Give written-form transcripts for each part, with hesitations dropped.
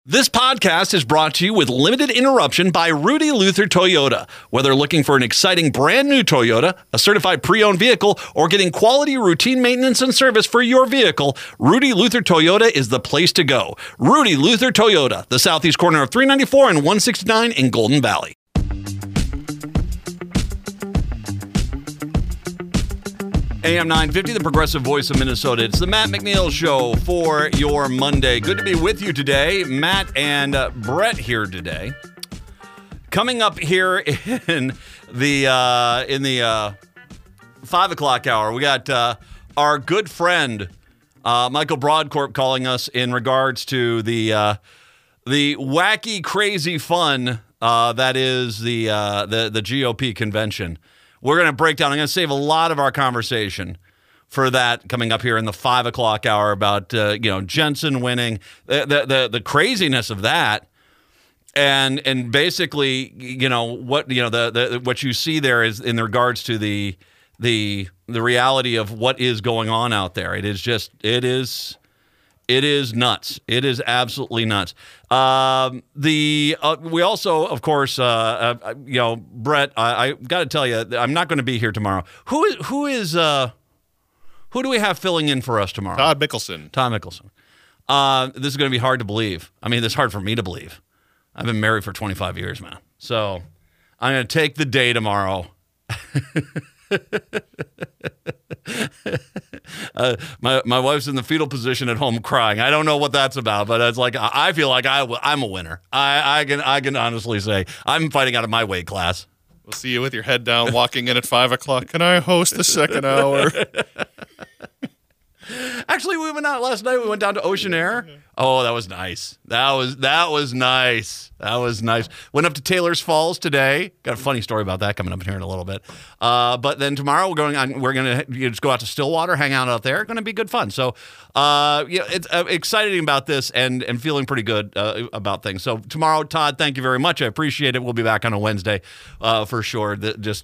This podcast is brought to you with limited interruption by Rudy Luther Toyota. Whether looking for an exciting brand new Toyota, a certified pre-owned vehicle, or getting quality routine maintenance and service for your vehicle, Rudy Luther Toyota is the place to go. Rudy Luther Toyota, the southeast corner of 394 and 169 in Golden Valley. AM 950, the progressive voice of Minnesota. It's the Matt McNeil Show for your Monday. Good to be with you today. Matt and Brett here today. Coming up here in the 5 o'clock hour, we got our good friend Michael Broadcorp calling us in regards to the wacky, crazy fun that is the GOP convention. We're going to break down. I'm going to save a lot of our conversation for that coming up here in the 5 o'clock hour about Jensen winning, the craziness of that, and basically what you see there is in regards to the reality of what is going on out there. It is nuts. It is absolutely nuts. We also, of course, Brett, I got to tell you, I'm not going to be here tomorrow. Who do we have filling in for us tomorrow? Todd Mickelson. This is going to be hard to believe. I mean, it's hard for me to believe. I've been married for 25 years, man. So I'm going to take the day tomorrow. My wife's in the fetal position at home crying. I don't know what that's about, but it's like I feel like I'm a winner. I can honestly say I'm fighting out of my weight class. We'll see you with your head down, walking in at 5 o'clock. Can I host the second hour? Actually, we went out last night. We went down to Ocean Air. Oh, that was nice. That was nice. That was nice. Went up to Taylor's Falls today. Got a funny story about that coming up here in a little bit. But then tomorrow we're going to just go out to Stillwater, hang out there. Going to be good fun. So, it's exciting about this and feeling pretty good about things. So tomorrow, Todd, thank you very much. I appreciate it. We'll be back on a Wednesday for sure. Just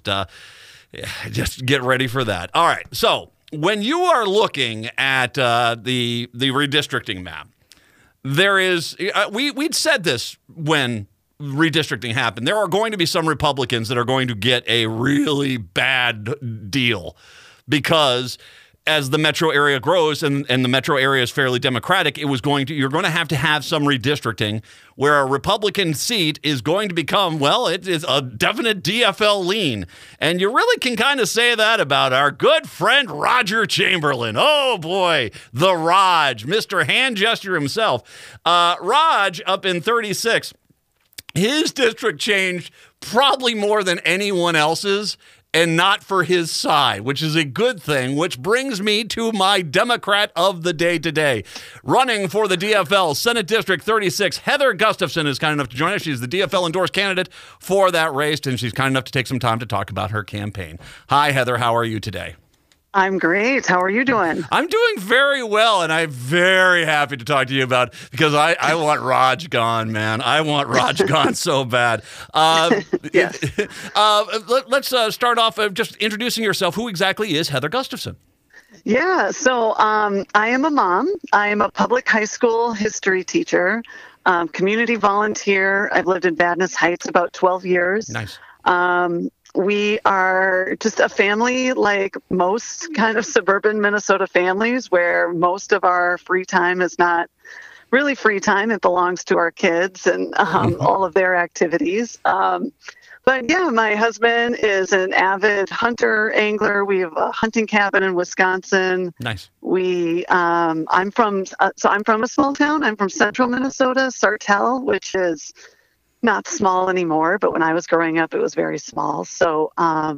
get ready for that. All right. So, when you are looking at the redistricting map, there is we'd said this when redistricting happened. There are going to be some Republicans that are going to get a really bad deal because as the metro area grows and the metro area is fairly Democratic, you're going to have some redistricting where a Republican seat is going to become, well, it is a definite DFL lean. And you really can kind of say that about our good friend Roger Chamberlain. Oh boy, the Raj, Mr. Hand Gesture himself. Raj up in 36, his district changed probably more than anyone else's. And not for his side, which is a good thing, which brings me to my Democrat of the day today. Running for the DFL Senate District 36, Heather Gustafson is kind enough to join us. She's the DFL endorsed candidate for that race, and she's kind enough to take some time to talk about her campaign. Hi, Heather. How are you today? I'm great. How are you doing? I'm doing very well, and I'm very happy to talk to you about because I want Raj gone, man. I want Raj gone so bad. Yes. Let's start off just introducing yourself. Who exactly is Heather Gustafson? Yeah, so I am a mom. I am a public high school history teacher, community volunteer. I've lived in Vadnais Heights about 12 years. Nice. We are just a family like most kind of suburban Minnesota families where most of our free time is not really free time. It belongs to our kids and all of their activities. But yeah, my husband is an avid hunter, angler. We have a hunting cabin in Wisconsin. Nice. I'm from a small town. I'm from central Minnesota, Sartell, which is not small anymore, but when I was growing up, it was very small. So,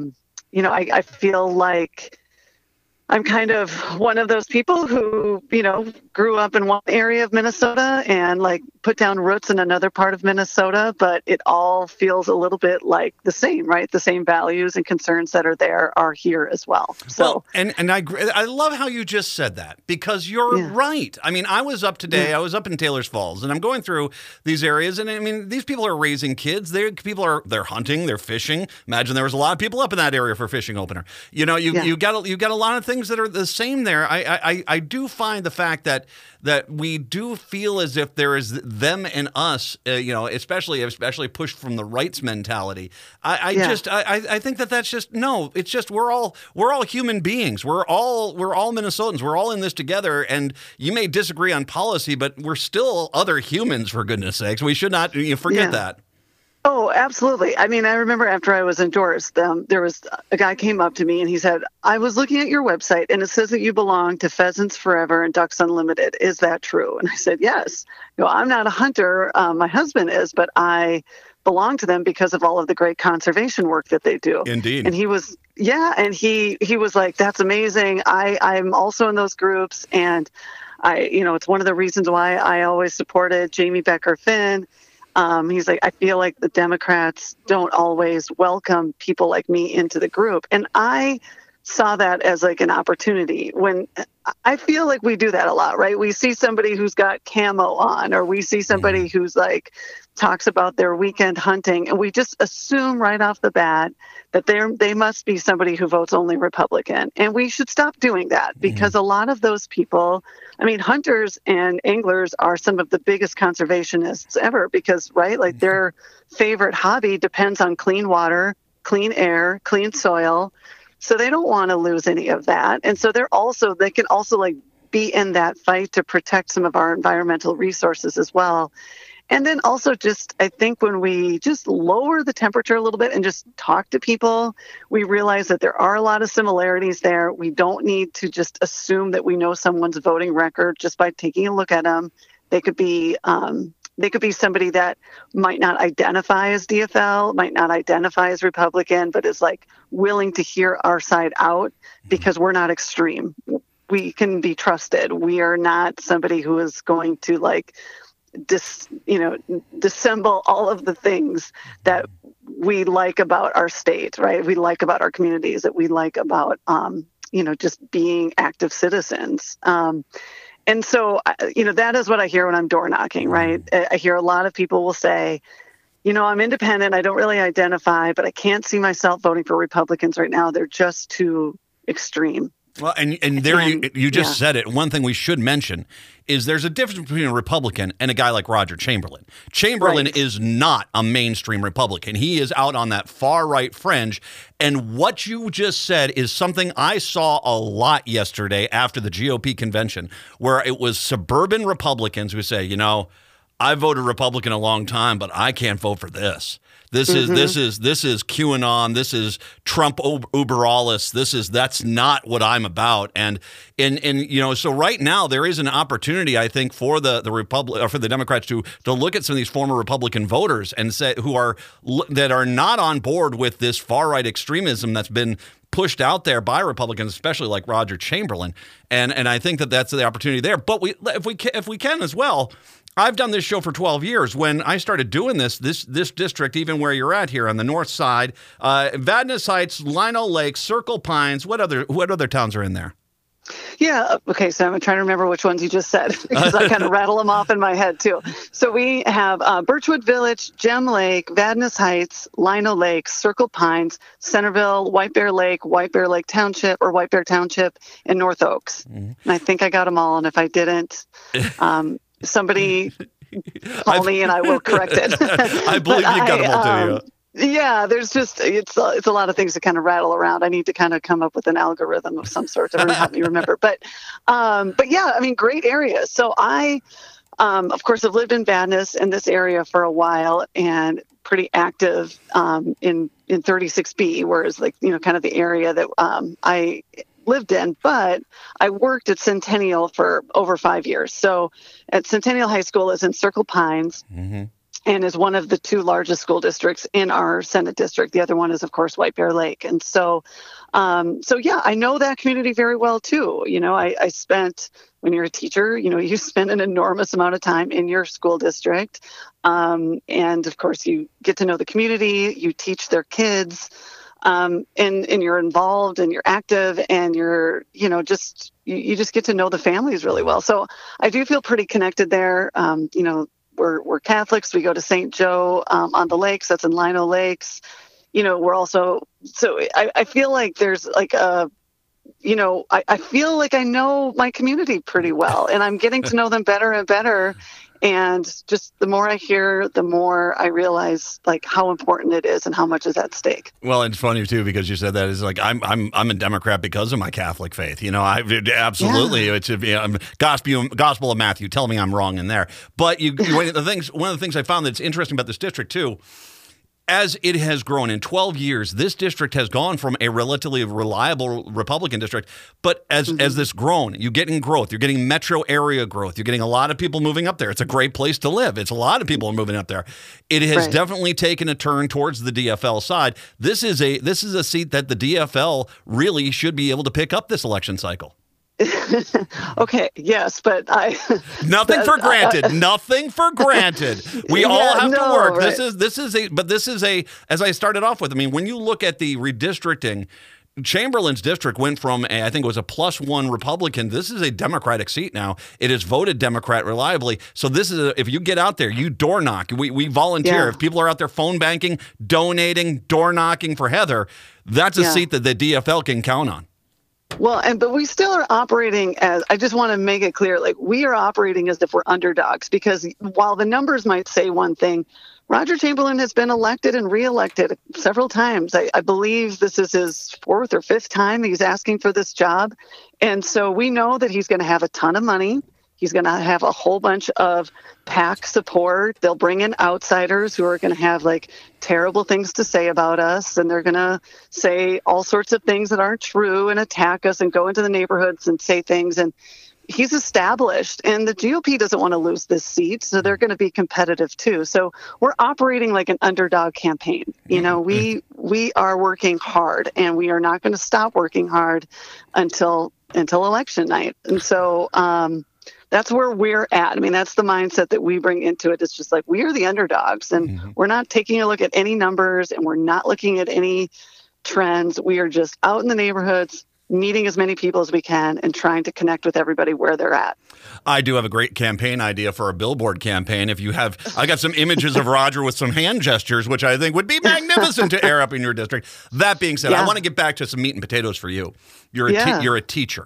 I feel like I'm kind of one of those people who, grew up in one area of Minnesota and like put down roots in another part of Minnesota, but it all feels a little bit like the same, right? The same values and concerns that are there are here as well. So, and I love how you just said that because you're right. I mean, I was up today, I was up in Taylor's Falls and I'm going through these areas and I mean, these people are raising kids. They're hunting, they're fishing. Imagine there was a lot of people up in that area for fishing opener. You got a lot of things things that are the same there. I do find the fact that we do feel as if there is them and us, especially pushed from the rights mentality. I think that's just no. It's just we're all human beings. We're all Minnesotans. We're all in this together. And you may disagree on policy, but we're still other humans, for goodness sakes. We should not forget that. Oh, absolutely. I mean, I remember after I was endorsed, there was a guy came up to me and he said, I was looking at your website and it says that you belong to Pheasants Forever and Ducks Unlimited. Is that true? And I said, yes. I'm not a hunter. My husband is, but I belong to them because of all of the great conservation work that they do. Indeed. And he was like, that's amazing. I'm also in those groups. And it's one of the reasons why I always supported Jamie Becker Finn. He's like, I feel like the Democrats don't always welcome people like me into the group. And I saw that as like an opportunity when I feel like we do that a lot, right? We see somebody who's got camo on, or we see somebody who's like talks about their weekend hunting, and we just assume right off the bat that they must be somebody who votes only Republican. And we should stop doing that because a lot of those people, I mean, hunters and anglers are some of the biggest conservationists ever because, right, like their favorite hobby depends on clean water, clean air, clean soil. So they don't want to lose any of that. And so they can also like be in that fight to protect some of our environmental resources as well. And then also just, I think when we just lower the temperature a little bit and just talk to people, we realize that there are a lot of similarities there. We don't need to just assume that we know someone's voting record just by taking a look at them. They could be somebody that might not identify as DFL, might not identify as Republican, but is like willing to hear our side out because we're not extreme. We can be trusted. We are not somebody who is going to like dissemble all of the things that we like about our state, right? We like about our communities, that we like about, just being active citizens. And so, that is what I hear when I'm door knocking, right? I hear a lot of people will say, I'm independent. I don't really identify, but I can't see myself voting for Republicans right now. They're just too extreme. Well, and there you just said it. One thing we should mention is there's a difference between a Republican and a guy like Roger Chamberlain. Chamberlain is not a mainstream Republican. He is out on that far right fringe. And what you just said is something I saw a lot yesterday after the GOP convention, where it was suburban Republicans who say, I voted Republican a long time, but I can't vote for this. This is QAnon. This is Trump Uberalis. That's not what I'm about. And so right now there is an opportunity, I think, for the Democrats to look at some of these former Republican voters and say that are not on board with this far right extremism that's been pushed out there by Republicans, especially like Roger Chamberlain. And I think that's the opportunity there. But if we can as well. I've done this show for 12 years. When I started doing this district, even where you're at here on the north side, Vadnais Heights, Lino Lake, Circle Pines, what other towns are in there? Yeah. Okay. So I'm trying to remember which ones you just said because I kind of rattle them off in my head too. So we have Birchwood Village, Gem Lake, Vadnais Heights, Lino Lake, Circle Pines, Centerville, White Bear Lake Township, or White Bear Township, and North Oaks. And I think I got them all. And if I didn't, somebody call me and I will correct it. I believe you got them all to you. Yeah, there's just it's a lot of things to kind of rattle around. I need to kind of come up with an algorithm of some sort to help me remember. But yeah, I mean, great areas. So I, of course, have lived in Vadnais in this area for a while and pretty active in 36B, whereas kind of the area that I lived in, but I worked at Centennial for over 5 years. So at Centennial High School is in Circle Pines and is one of the two largest school districts in our Senate district. The other one is, of course, White Bear Lake. And so yeah, I know that community very well too. I spent, when you're a teacher, you spend an enormous amount of time in your school district. And of course you get to know the community, you teach their kids, and you're involved and you're active and you're, you just get to know the families really well. So I do feel pretty connected there. We're Catholics. We go to St. Joe on the lakes. That's in Lino Lakes. We're also, so I feel like there's like a I feel like I know my community pretty well, and I'm getting to know them better and better. And just the more I hear, the more I realize like how important it is and how much is at stake. Well, it's funny too because you said that is like I'm a Democrat because of my Catholic faith. I absolutely it's gospel of Matthew. Tell me I'm wrong in there. But one of the things I found that's interesting about this district too. As it has grown in 12 years, this district has gone from a relatively reliable Republican district. But as this grown, you're getting growth. You're getting metro area growth. You're getting a lot of people moving up there. It's a great place to live. It's a lot of people are moving up there. It has definitely taken a turn towards the DFL side. This is a seat that the DFL really should be able to pick up this election cycle. Okay, yes, but nothing for granted. Nothing for granted. We all have to work. Right. This is a as I started off with. I mean, when you look at the redistricting, Chamberlain's district went from I think it was a +1 Republican. This is a Democratic seat now. It is voted Democrat reliably. So this is if you get out there, you door knock. We volunteer. Yeah. If people are out there phone banking, donating, door knocking for Heather, that's a seat that the DFL can count on. Well, but we still are operating as, I just want to make it clear, like we are operating as if we're underdogs, because while the numbers might say one thing, Roger Chamberlain has been elected and reelected several times. I believe this is his 4th or 5th time he's asking for this job. And so we know that he's going to have a ton of money. He's going to have a whole bunch of PAC support. They'll bring in outsiders who are going to have like terrible things to say about us. And they're going to say all sorts of things that aren't true and attack us and go into the neighborhoods and say things. And he's established, and the GOP doesn't want to lose this seat. So they're going to be competitive too. So we're operating like an underdog campaign. We are working hard, and we are not going to stop working hard until election night. And so, that's where we're at. I mean, that's the mindset that we bring into it. It's just like we are the underdogs, and we're not taking a look at any numbers, and we're not looking at any trends. We are just out in the neighborhoods, meeting as many people as we can and trying to connect with everybody where they're at. I do have a great campaign idea for a billboard campaign. I got some images of Roger with some hand gestures, which I think would be magnificent to air up in your district. That being said, I want to get back to some meat and potatoes for you. You're a teacher.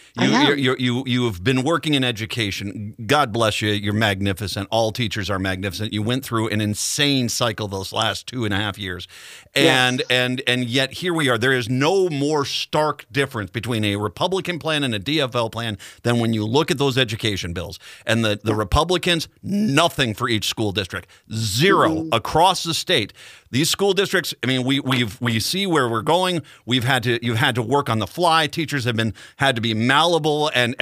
You've been working in education. God bless you. You're magnificent. All teachers are magnificent. You went through an insane cycle those last 2.5 years. And yet here we are. There is no more stark difference between a Republican plan and a DFL plan than when you look at those education bills. And the Republicans, nothing for each school district. Zero across the state. These school districts, I mean, we see where we're going. You've had to work on the fly. Teachers have had to be malleable and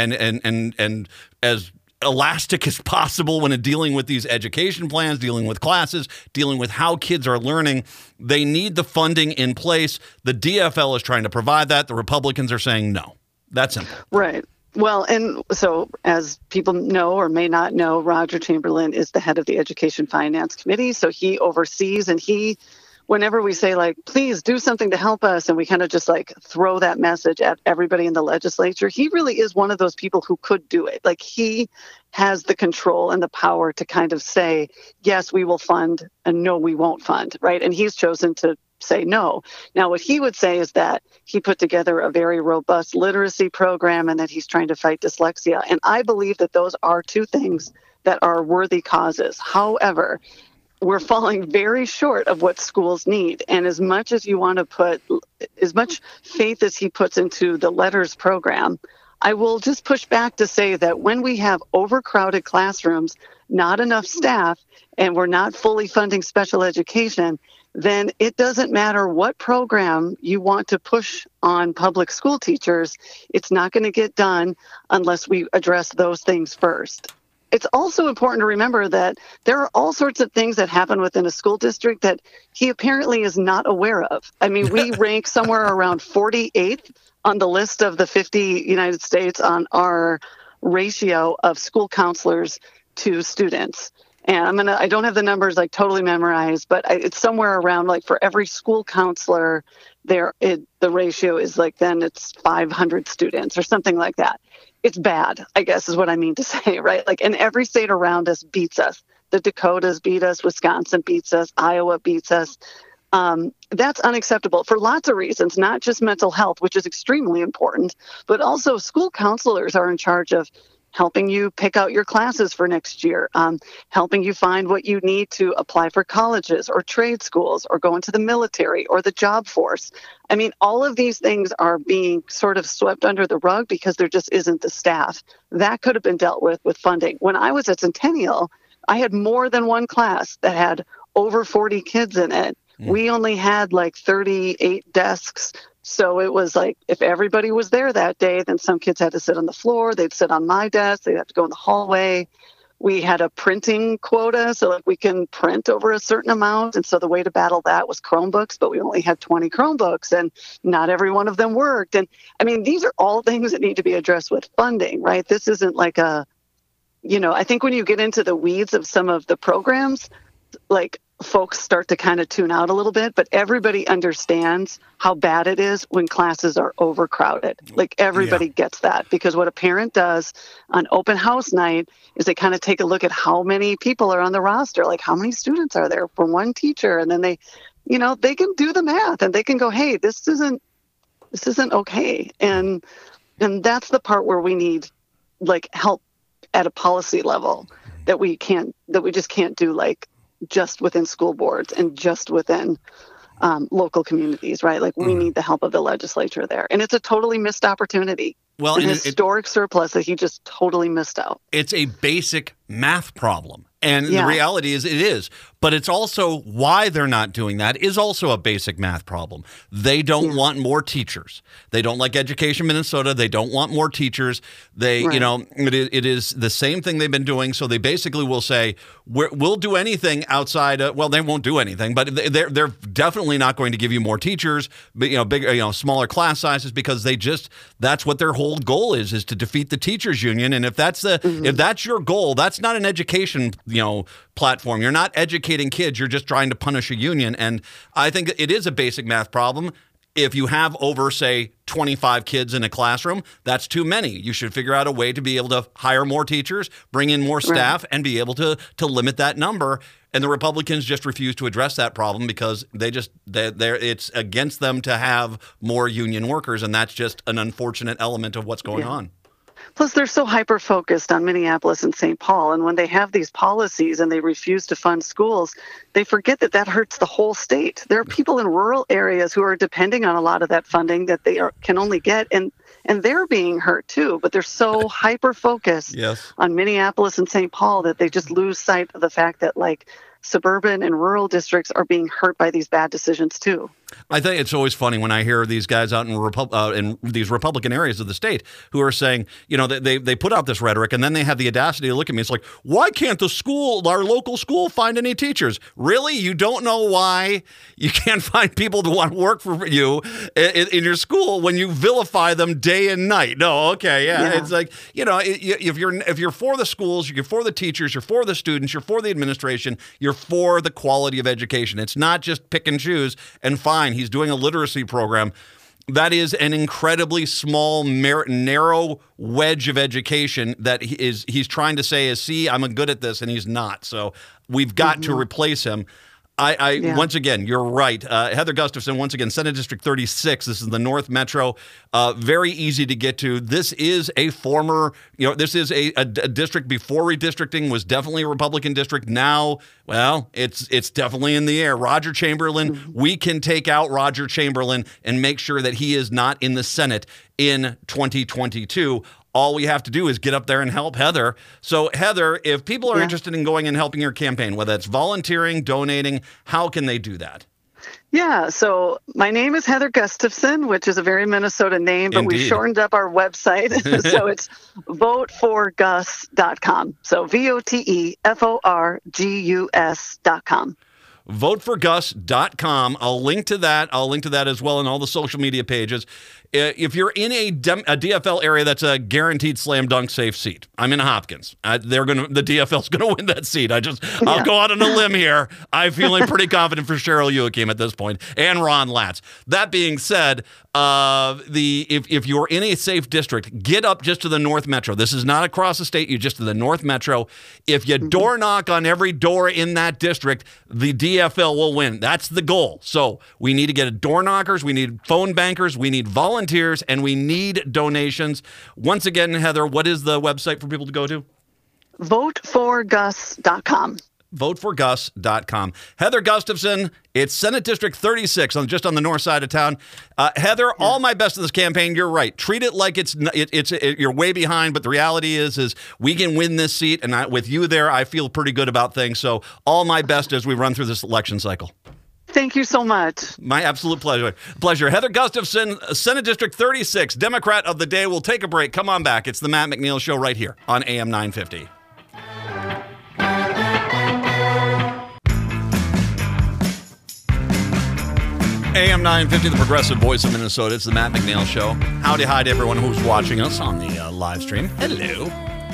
as elastic as possible when dealing with these education plans, dealing with classes, dealing with how kids are learning. They need the funding in place. The DFL is trying to provide that. The Republicans are saying no. That's simple. Right. Well, and so as people know or may not know, Roger Chamberlain is the head of the Education Finance Committee. So he oversees, and whenever we say like, please do something to help us, and we kind of just like throw that message at everybody in the legislature, he really is one of those people who could do it. Like he has the control and the power to kind of say, yes, we will fund, and no, we won't fund, right? And he's chosen to say no. Now, what he would say is that he put together a very robust literacy program and that he's trying to fight dyslexia. And I believe that those are two things that are worthy causes. However, we're falling very short of what schools need. And as much as you want to put as much faith as he puts into the LETRS program, I will just push back to say that when we have overcrowded classrooms, not enough staff, and we're not fully funding special education, then it doesn't matter what program you want to push on public school teachers. It's not going to get done unless we address those things first. It's also important to remember that there are all sorts of things that happen within a school district that he apparently is not aware of. I mean, we rank somewhere around 48th on the list of the 50 United States on our ratio of school counselors to students. And I don't have the numbers like totally memorized, but it's somewhere around like for every school counselor the ratio is like, then it's 500 students or something like that. It's bad, I guess is what I mean to say, right? Like, and every state around us beats us. The Dakotas beat us, Wisconsin beats us, Iowa beats us. That's unacceptable for lots of reasons, not just mental health, which is extremely important, but also school counselors are in charge of helping you pick out your classes for next year, helping you find what you need to apply for colleges or trade schools or go into the military or the job force. I mean, all of these things are being sort of swept under the rug because there just isn't the staff. That could have been dealt with funding. When I was at Centennial, I had more than one class that had over 40 kids in it. We only had like 38 desks. So it was like if everybody was there that day, then some kids had to sit on the floor. They'd sit on my desk. They'd have to go in the hallway. We had a printing quota, so like we can print over a certain amount. And so the way to battle that was Chromebooks, but we only had 20 Chromebooks and not every one of them worked. And I mean, these are all things that need to be addressed with funding, right? This isn't like I think when you get into the weeds of some of the programs, like folks start to kind of tune out a little bit, but everybody understands how bad it is when classes are overcrowded. Like everybody gets that, because what a parent does on open house night is they kind of take a look at how many people are on the roster, like how many students are there for one teacher. And then they can do the math and they can go, hey, this isn't okay. And that's the part where we need like help at a policy level that we just can't do, like just within school boards and just within local communities, right? Like we need the help of the legislature there. And it's a totally missed opportunity. Well, an historic surplus that he just totally missed out. It's a basic math problem. And the reality is it is. But it's also why they're not doing that is also a basic math problem. They don't want more teachers. They don't like Education Minnesota. They don't want more teachers. It is the same thing they've been doing. So they basically will say, we'll do anything outside. They won't do anything, but they're definitely not going to give you more teachers, smaller class sizes, because that's what their whole goal is to defeat the teachers union. And if that's if that's your goal, that's not an education platform. You're not educating kids. You're just trying to punish a union. And I think it is a basic math problem. If you have over, say, 25 kids in a classroom, that's too many. You should figure out a way to be able to hire more teachers, bring in more staff, and be able to limit that number. And the Republicans just refuse to address that problem because it's against them to have more union workers. And that's just an unfortunate element of what's going on. Plus, they're so hyper-focused on Minneapolis and St. Paul. And when they have these policies and they refuse to fund schools, they forget that hurts the whole state. There are people in rural areas who are depending on a lot of that funding that they can only get, and they're being hurt too. But they're so hyper-focused on Minneapolis and St. Paul that they just lose sight of the fact that, like, suburban and rural districts are being hurt by these bad decisions too. I think it's always funny when I hear these guys out in these Republican areas of the state who are saying, they put out this rhetoric and then they have the audacity to look at me. It's like, why can't our local school find any teachers? Really? You don't know why you can't find people to want to work for you in your school when you vilify them day and night? No, okay, yeah. It's like, if you're for the schools, you're for the teachers, you're for the students, you're for the administration, you're for the quality of education. It's not just pick and choose and find. He's doing a literacy program. That is an incredibly small, narrow wedge of education that he's trying to say is, see, I'm good at this, and he's not. So we've got to replace him. Once again, you're right. Heather Gustafson, once again, Senate District 36. This is the North Metro. Very easy to get to. This is a former, this is a district before redistricting was definitely a Republican district. Now, well, it's definitely in the air. Roger Chamberlain, we can take out Roger Chamberlain and make sure that he is not in the Senate in 2022. All we have to do is get up there and help Heather. So, Heather, if people are interested in going and helping your campaign, whether it's volunteering, donating, how can they do that? Yeah, so my name is Heather Gustafson, which is a very Minnesota name, but we shortened up our website. So it's voteforgus.com. So VOTEFORGUS.com. Voteforgus.com. I'll link to that. I'll link to that as well in all the social media pages. If you're in a DFL area, that's a guaranteed slam dunk safe seat. I'm in Hopkins. The DFL's gonna win that seat. I'll go out on a limb here. I'm feeling pretty confident for Cheryl Youakim at this point and Ron Latz. That being said, If you're in a safe district, get up just to the North Metro. This is not across the state. You're just to the North Metro. If you door knock on every door in that district, the DFL will win. That's the goal. So we need to get door knockers. We need phone bankers. We need volunteers, and we need donations. Once again, Heather, what is the website for people to go to? Voteforgus.com. Voteforgus.com. Heather Gustafson, it's Senate District 36, just on the north side of town. Heather, all my best in this campaign. You're right. Treat it like you're way behind, but the reality is we can win this seat, and with you there, I feel pretty good about things. So all my best as we run through this election cycle. Thank you so much. My absolute pleasure. Heather Gustafson, Senate District 36, Democrat of the day. We'll take a break. Come on back. It's the Matt McNeil Show right here on AM 950. AM 950, the progressive voice of Minnesota. It's the Matt McNeil Show. Howdy, hi to everyone who's watching us on the live stream. Hello.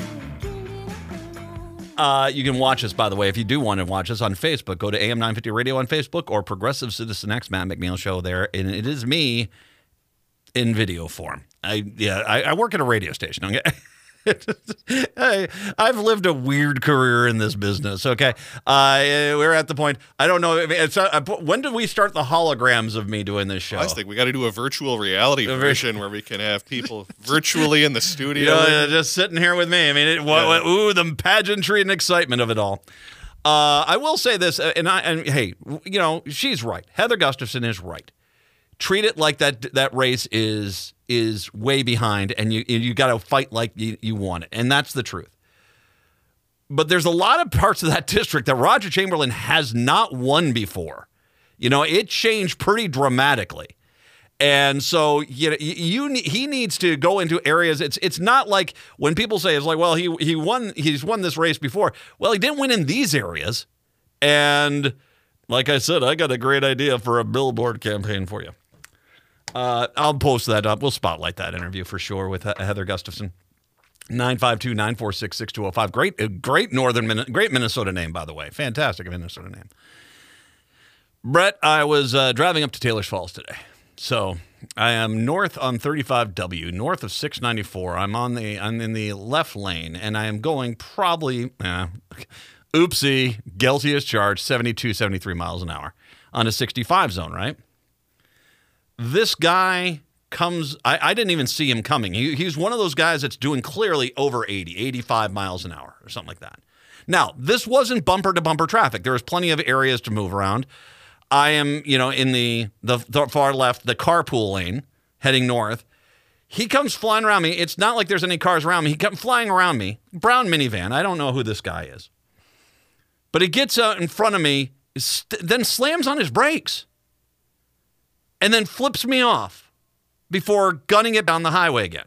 You can watch us, by the way, if you do want to watch us on Facebook. Go to AM 950 Radio on Facebook or Progressive Citizen X, Matt McNeil Show there. And it is me in video form. I work at a radio station. Okay? I've lived a weird career in this business, okay? We're at the point, I don't know, when did we start the holograms of me doing this show? I think we got to do a virtual reality version where we can have people virtually in the studio. Just sitting here with me. I mean, ooh, the pageantry and excitement of it all. I will say this, and hey, she's right. Heather Gustafson is right. Treat it like that race is way behind, and you got to fight like you want it, and that's the truth. But there's a lot of parts of that district that Roger Chamberlain has not won before. It changed pretty dramatically, and so he needs to go into areas. It's not like when people say it's like, well, he's won this race before. Well, he didn't win in these areas, and like I said, I got a great idea for a billboard campaign for you. I'll post that up. We'll spotlight that interview for sure with Heather Gustafson. 952-946-6205. Great great Minnesota name, by the way. Fantastic Minnesota name. Brett, I was driving up to Taylor's Falls today. So I am north on 35W, north of 694. I'm in the left lane, and I am going probably, oopsie, guilty as charged, 72, 73 miles an hour on a 65 zone, right? This guy comes, I didn't even see him coming. He's one of those guys that's doing clearly over 80, 85 miles an hour or something like that. Now, this wasn't bumper-to-bumper traffic. There was plenty of areas to move around. I am, in the far left, the carpool lane, heading north. He comes flying around me. It's not like there's any cars around me. He comes flying around me. Brown minivan. I don't know who this guy is. But he gets out in front of me, then slams on his brakes. And then flips me off before gunning it down the highway again.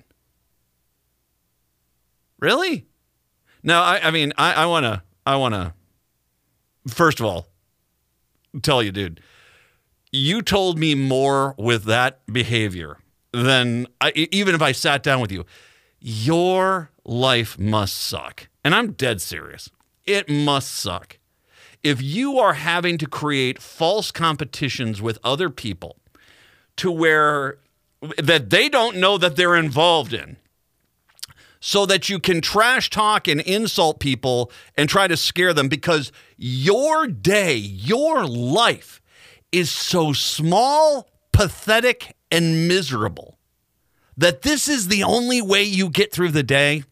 Really? Now, I want to, first of all, tell you, dude, you told me more with that behavior than even if I sat down with you. Your life must suck. And I'm dead serious. It must suck. If you are having to create false competitions with other people, to where that they don't know that they're involved in, so that you can trash talk and insult people and try to scare them because your day, your life is so small, pathetic, and miserable that this is the only way you get through the day.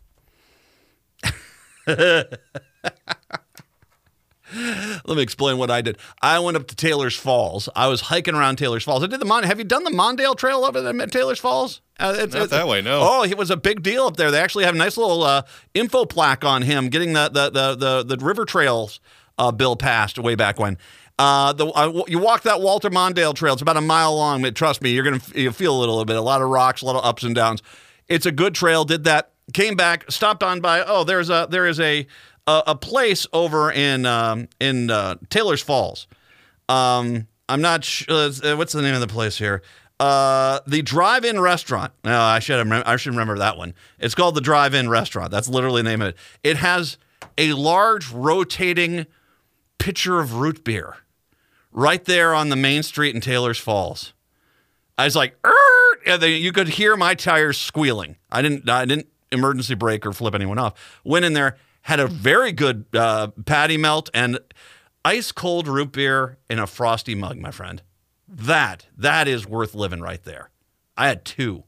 Let me explain what I did. I went up to Taylor's Falls. I was hiking around Taylor's Falls. I did have you done the Mondale Trail up at Taylor's Falls? Not that way, no. Oh, it was a big deal up there. They actually have a nice little info plaque on him getting the river trails bill passed way back when. You walk that Walter Mondale Trail. It's about a mile long. But trust me, you'll feel a little bit. A lot of rocks, a lot of ups and downs. It's a good trail. Did that. Came back. Stopped on by. Oh, there is a place over in Taylor's Falls. I'm not sure. What's the name of the place here? The Drive-In Restaurant. No, I should remember that one. It's called the Drive-In Restaurant. That's literally the name of it. It has a large rotating pitcher of root beer right there on the main street in Taylor's Falls. I was like, and then you could hear my tires squealing. I didn't emergency brake or flip anyone off. Went in there, had a very good patty melt and ice cold root beer in a frosty mug, my friend. That is worth living right there. I had two.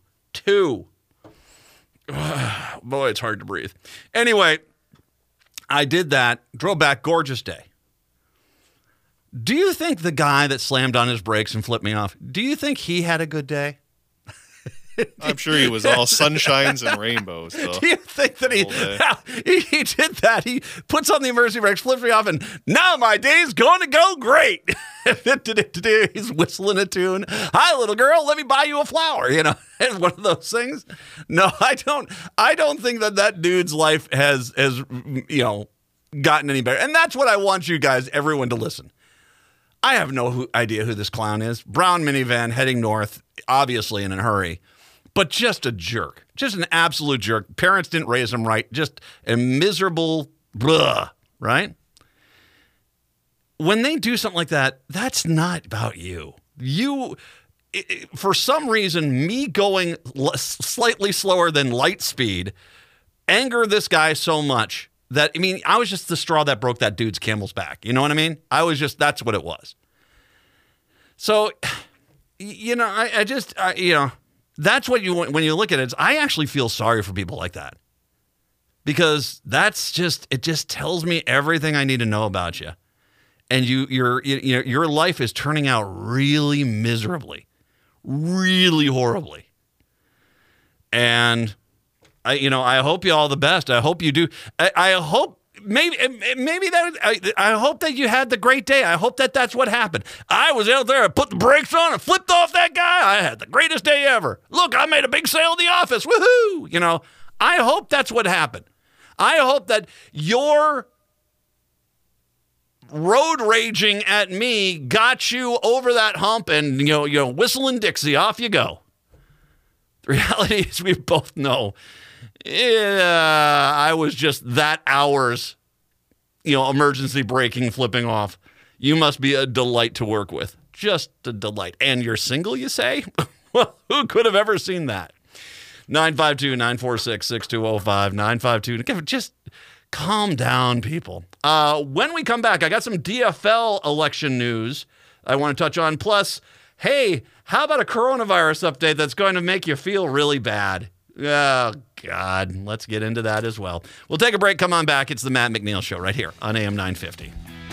Boy, it's hard to breathe. Anyway, I did that, drove back, gorgeous day. Do you think the guy that slammed on his brakes and flipped me off, do you think he had a good day? I'm sure he was all sunshines and rainbows. Though. Do you think that he did that? He puts on the emergency brakes, flips me off, and now my day's going to go great. Today he's whistling a tune. Hi, little girl, let me buy you a flower. It's one of those things. No, I don't think that dude's life has gotten any better. And that's what I want you guys, everyone, to listen. I have no idea who this clown is. Brown minivan heading north, obviously in a hurry. But just a jerk. Just an absolute jerk. Parents didn't raise him right. Just a miserable blah, right? When they do something like that, that's not about you. For some reason, me going slightly slower than light speed angered this guy so much that, I was just the straw that broke that dude's camel's back. You know what I mean? That's what it was. So, that's what you want when you look at it. I actually feel sorry for people like that because it just tells me everything I need to know about you. And your life is turning out really miserably, really horribly. And I hope you all the best. I hope you do. I hope maybe I hope that you had the great day. I hope that's what happened. I was out there, I put the brakes on and flipped off that guy. I had the greatest day ever. Look, I made a big sale in the office. Woohoo! I hope that's what happened. I hope that your road raging at me got you over that hump and, whistling Dixie, off you go. The reality is we both know, I was just that hour's, emergency braking, flipping off. You must be a delight to work with. Just a delight. And you're single, you say? Well, who could have ever seen that? 952-946-6205, 952. Just calm down, people. When we come back, I got some DFL election news I want to touch on. Plus, hey, how about a coronavirus update that's going to make you feel really bad? Oh, God. Let's get into that as well. We'll take a break. Come on back. It's the Matt McNeil Show right here on AM 950.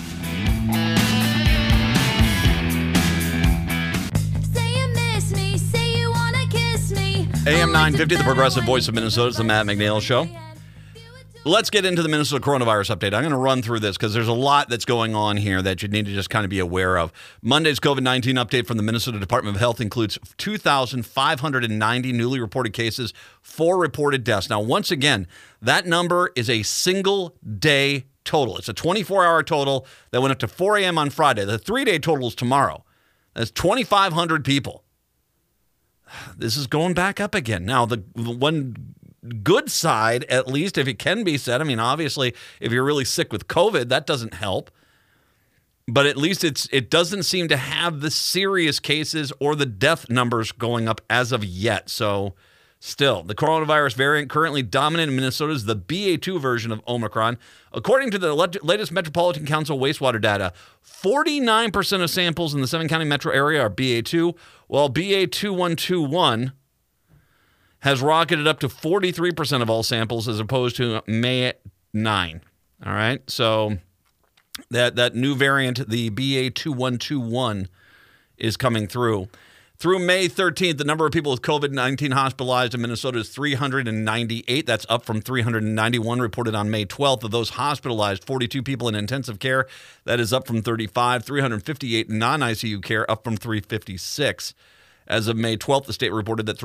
Say you miss me, say you want to kiss me. AM 950, the progressive voice of Minnesota. It's the Matt McNeil Show. Let's get into the Minnesota coronavirus update. I'm going to run through this because there's a lot that's going on here that you need to just kind of be aware of. Monday's COVID-19 update from the Minnesota Department of Health includes 2,590 newly reported cases, 4 reported deaths. Now, once again, that number is a single day total. It's a 24-hour total that went up to 4 a.m. on Friday. The 3-day total is tomorrow. That's 2,500 people. This is going back up again. Now, the one good side, at least, if it can be said. Obviously, if you're really sick with COVID, that doesn't help. But at least it doesn't seem to have the serious cases or the death numbers going up as of yet. So still, the coronavirus variant currently dominant in Minnesota is the BA2 version of Omicron. According to the latest Metropolitan Council wastewater data, 49% of samples in the 7-county metro area are BA2, while BA2121 has rocketed up to 43% of all samples as opposed to May 9. All right, so that new variant, the BA2121, is coming through. Through May 13th, the number of people with COVID-19 hospitalized in Minnesota is 398. That's up from 391 reported on May 12th. Of those hospitalized, 42 people in intensive care. That is up from 35. 358 in non-ICU care, up from 356. As of May 12th, the state reported that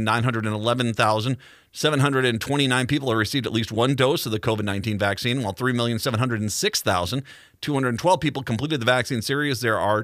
3,911,729 people have received at least one dose of the COVID-19 vaccine, while 3,706,212 people completed the vaccine series. There are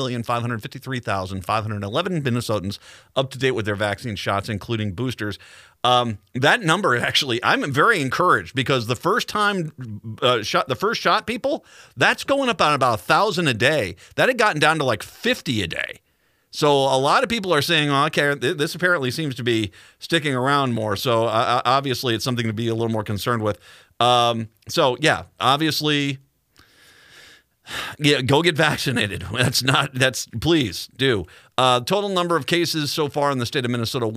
2,553,511 Minnesotans up to date with their vaccine shots, including boosters. That number, actually, I'm very encouraged because the first shot people, that's going up on about 1,000 a day. That had gotten down to like 50 a day. So a lot of people are saying, oh, okay, this apparently seems to be sticking around more. So obviously it's something to be a little more concerned with. So yeah, obviously, yeah, go get vaccinated. Please do. Total number of cases so far in the state of Minnesota,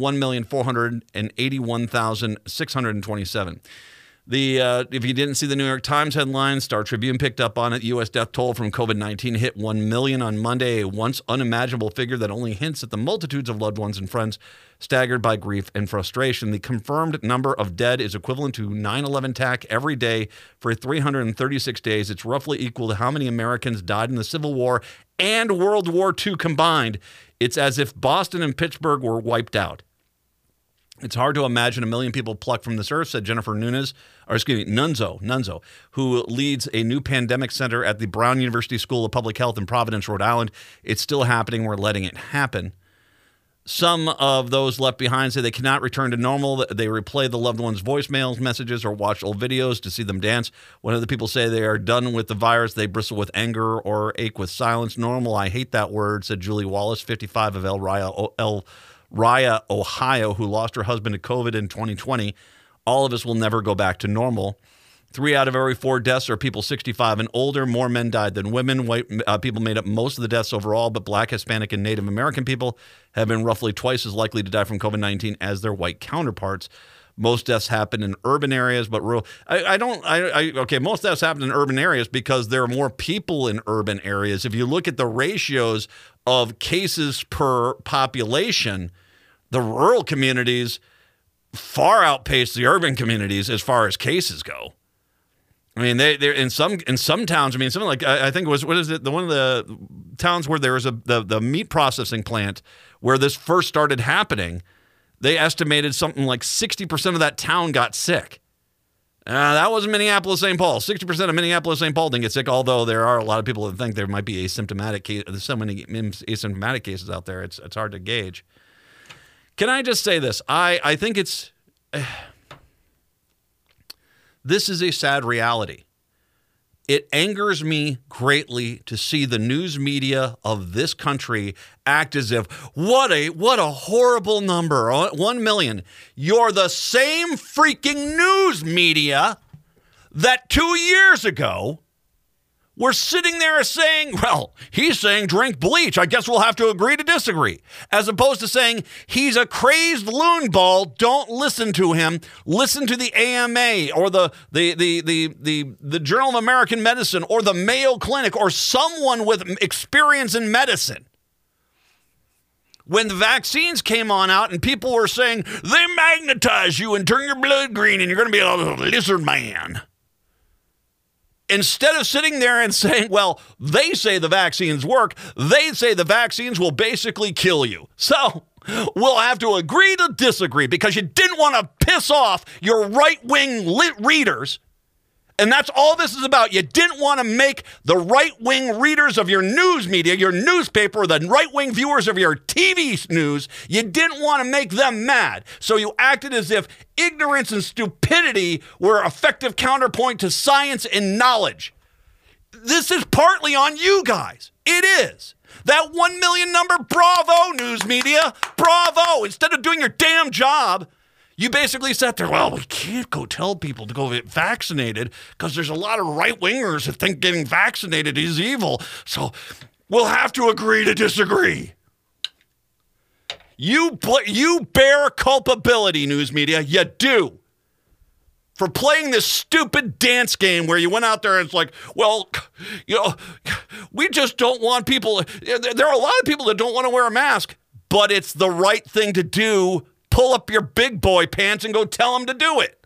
1,481,627. If you didn't see the New York Times headline, Star Tribune picked up on it. U.S. death toll from COVID-19 hit 1 million on Monday, a once unimaginable figure that only hints at the multitudes of loved ones and friends staggered by grief and frustration. The confirmed number of dead is equivalent to 9/11 attack every day for 336 days. It's roughly equal to how many Americans died in the Civil War and World War II combined. It's as if Boston and Pittsburgh were wiped out. It's hard to imagine 1 million people plucked from this earth, said Jennifer Nunzo, who leads a new pandemic center at the Brown University School of Public Health in Providence, Rhode Island. It's still happening. We're letting it happen. Some of those left behind say they cannot return to normal. They replay the loved ones' voicemails, messages, or watch old videos to see them dance. When other people say they are done with the virus, they bristle with anger or ache with silence. Normal, I hate that word, said Julie Wallace, 55, of El Raya, Ohio, who lost her husband to COVID in 2020. All of us will never go back to normal. 3 out of every 4 deaths are people 65 and older. More men died than women. White people made up most of the deaths overall, but Black, Hispanic, and Native American people have been roughly twice as likely to die from COVID-19 as their white counterparts. Most deaths happen in urban areas, but rural. Most deaths happen in urban areas because there are more people in urban areas. If you look at the ratios of cases per population, the rural communities far outpace the urban communities as far as cases go. I mean, they're in some towns. I mean, something like I think it was, what is it? One of the towns where there was the meat processing plant where this first started happening. They estimated something like 60% of that town got sick. That wasn't Minneapolis, St. Paul. 60% of Minneapolis, St. Paul didn't get sick, although there are a lot of people that think there might be asymptomatic cases. There's so many asymptomatic cases out there, it's hard to gauge. Can I just say this? I think it's... This is a sad reality. It angers me greatly to see the news media of this country act as if, what a horrible number, 1 million. You're the same freaking news media that 2 years ago were sitting there saying, well, he's saying drink bleach. I guess we'll have to agree to disagree. As opposed to saying he's a crazed loon ball. Don't listen to him. Listen to the AMA or the Journal of American Medicine or the Mayo Clinic or someone with experience in medicine. When the vaccines came out and people were saying they magnetize you and turn your blood green and you're going to be a lizard man. Instead of sitting there and saying, well, they say the vaccines work, they say the vaccines will basically kill you. So we'll have to agree to disagree because you didn't want to piss off your right-wing readers. And that's all this is about. You didn't want to make the right-wing readers of your news media, your newspaper, the right-wing viewers of your TV news, you didn't want to make them mad. So you acted as if ignorance and stupidity were an effective counterpoint to science and knowledge. This is partly on you guys. It is. That 1 million number, bravo, news media, bravo. Instead of doing your damn job, you basically sat there, well, we can't go tell people to go get vaccinated because there's a lot of right-wingers that think getting vaccinated is evil. So we'll have to agree to disagree. You bear culpability, news media. You do. For playing this stupid dance game where you went out there and it's like, well, we just don't want people. There are a lot of people that don't want to wear a mask, but it's the right thing to do. Pull up your big boy pants and go tell them to do it.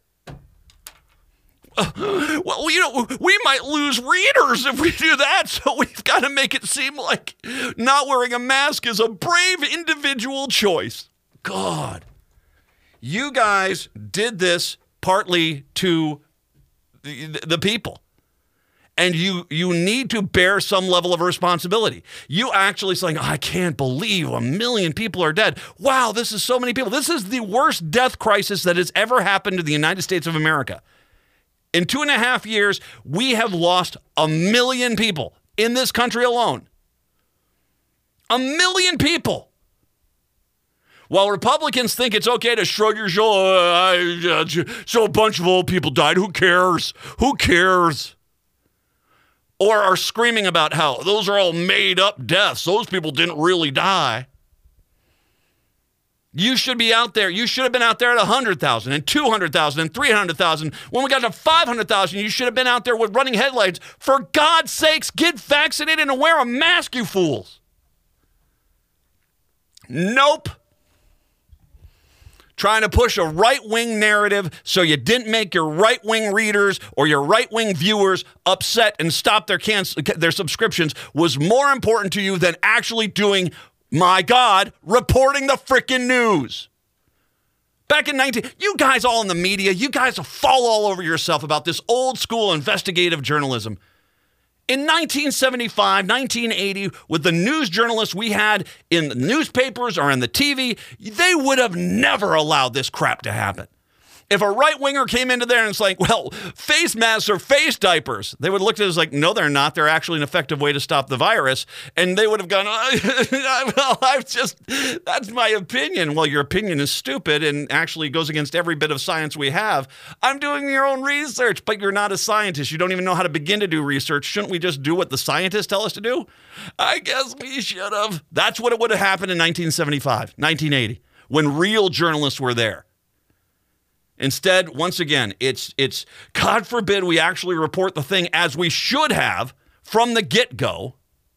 Well, we might lose readers if we do that, so we've got to make it seem like not wearing a mask is a brave individual choice. God, you guys did this partly to the people. And you need to bear some level of responsibility. You actually saying, I can't believe 1 million people are dead. Wow, this is so many people. This is the worst death crisis that has ever happened to the United States of America. In 2.5 years, we have lost 1 million people in this country alone. 1 million people. While Republicans think it's okay to shrug your shoulder, so a bunch of old people died. Who cares? Who cares? Or are screaming about how those are all made up deaths. Those people didn't really die. You should be out there. You should have been out there at 100,000 and 200,000 and 300,000. When we got to 500,000, you should have been out there with running headlights. For God's sakes, get vaccinated and wear a mask, you fools. Nope. Trying to push a right-wing narrative so you didn't make your right-wing readers or your right-wing viewers upset and stop their subscriptions was more important to you than actually doing, my God, reporting the frickin' news. Back in you guys all in the media, you guys fall all over yourself about this old school investigative journalism. In 1975, 1980, with the news journalists we had in the newspapers or in the TV, they would have never allowed this crap to happen. If a right-winger came into there and it's like, well, face masks are face diapers, they would look at it as like, no, they're not. They're actually an effective way to stop the virus. And they would have gone, well, that's my opinion. Well, your opinion is stupid and actually goes against every bit of science we have. I'm doing your own research, but you're not a scientist. You don't even know how to begin to do research. Shouldn't we just do what the scientists tell us to do? I guess we should have. That's what it would have happened in 1975, 1980, when real journalists were there. Instead, once again, it's God forbid we actually report the thing as we should have from the get-go.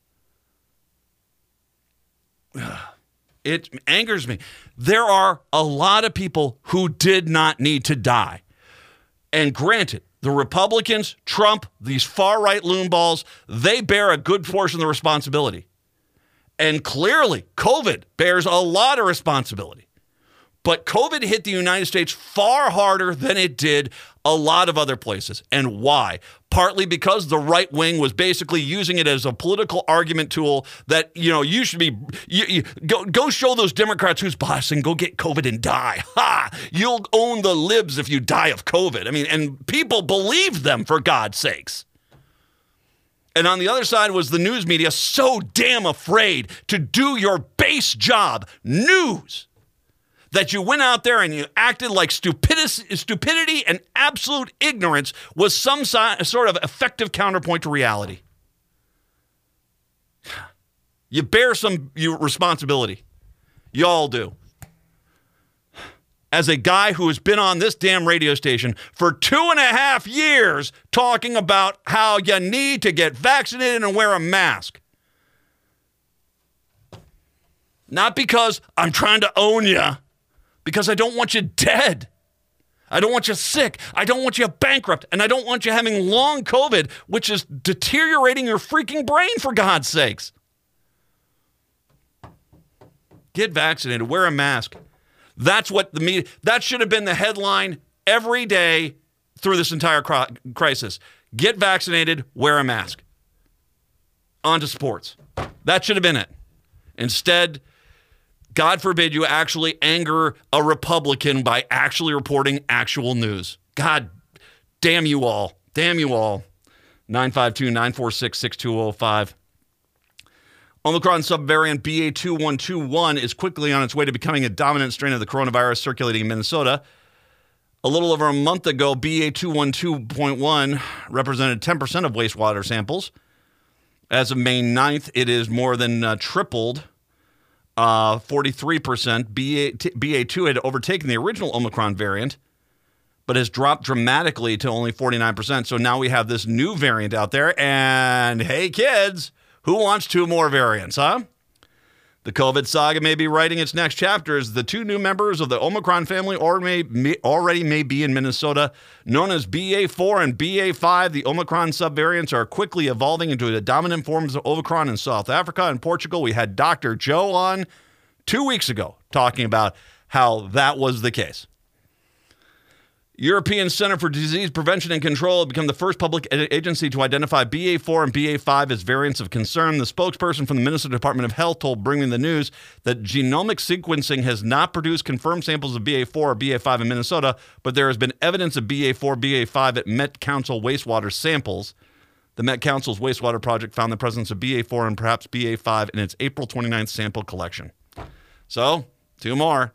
It angers me. There are a lot of people who did not need to die. And granted, the Republicans, Trump, these far-right loonballs, they bear a good portion of the responsibility. And clearly, COVID bears a lot of responsibility. But COVID hit the United States far harder than it did a lot of other places. And why? Partly because the right wing was basically using it as a political argument tool that, you should be, go show those Democrats who's boss and go get COVID and die. Ha! You'll own the libs if you die of COVID. I mean, and people believed them, for God's sakes. And on the other side was the news media so damn afraid to do your base job, news, that you went out there and you acted like stupidity and absolute ignorance was some sort of effective counterpoint to reality. You bear some responsibility. You all do. As a guy who has been on this damn radio station for 2.5 years talking about how you need to get vaccinated and wear a mask. Not because I'm trying to own you. Because I don't want you dead. I don't want you sick. I don't want you bankrupt. And I don't want you having long COVID, which is deteriorating your freaking brain, for God's sakes. Get vaccinated. Wear a mask. That's what the media, that should have been the headline every day through this entire crisis. Get vaccinated. Wear a mask. On to sports. That should have been it. Instead, God forbid you actually anger a Republican by actually reporting actual news. God damn you all. Damn you all. 952-946-6205. Omicron subvariant BA.2.121 is quickly on its way to becoming a dominant strain of the coronavirus circulating in Minnesota. A little over a month ago, BA.2.12.1 represented 10% of wastewater samples. As of May 9th, it is more than tripled. 43%. BA.2 had overtaken the original Omicron variant, but has dropped dramatically to only 49%. So now we have this new variant out there. And hey, kids, who wants 2 more variants, huh? The COVID saga may be writing its next chapter as the 2 new members of the Omicron family already may be in Minnesota. Known as BA4 and BA5, the Omicron subvariants are quickly evolving into the dominant forms of Omicron in South Africa and Portugal. We had Dr. Joe on 2 weeks ago talking about how that was the case. European Center for Disease Prevention and Control have become the first public agency to identify BA4 and BA5 as variants of concern. The spokesperson from the Minnesota Department of Health told Bring Me the News that genomic sequencing has not produced confirmed samples of BA4 or BA5 in Minnesota, but there has been evidence of BA4, BA5 at Met Council wastewater samples. The Met Council's wastewater project found the presence of BA4 and perhaps BA5 in its April 29th sample collection. So, Two more.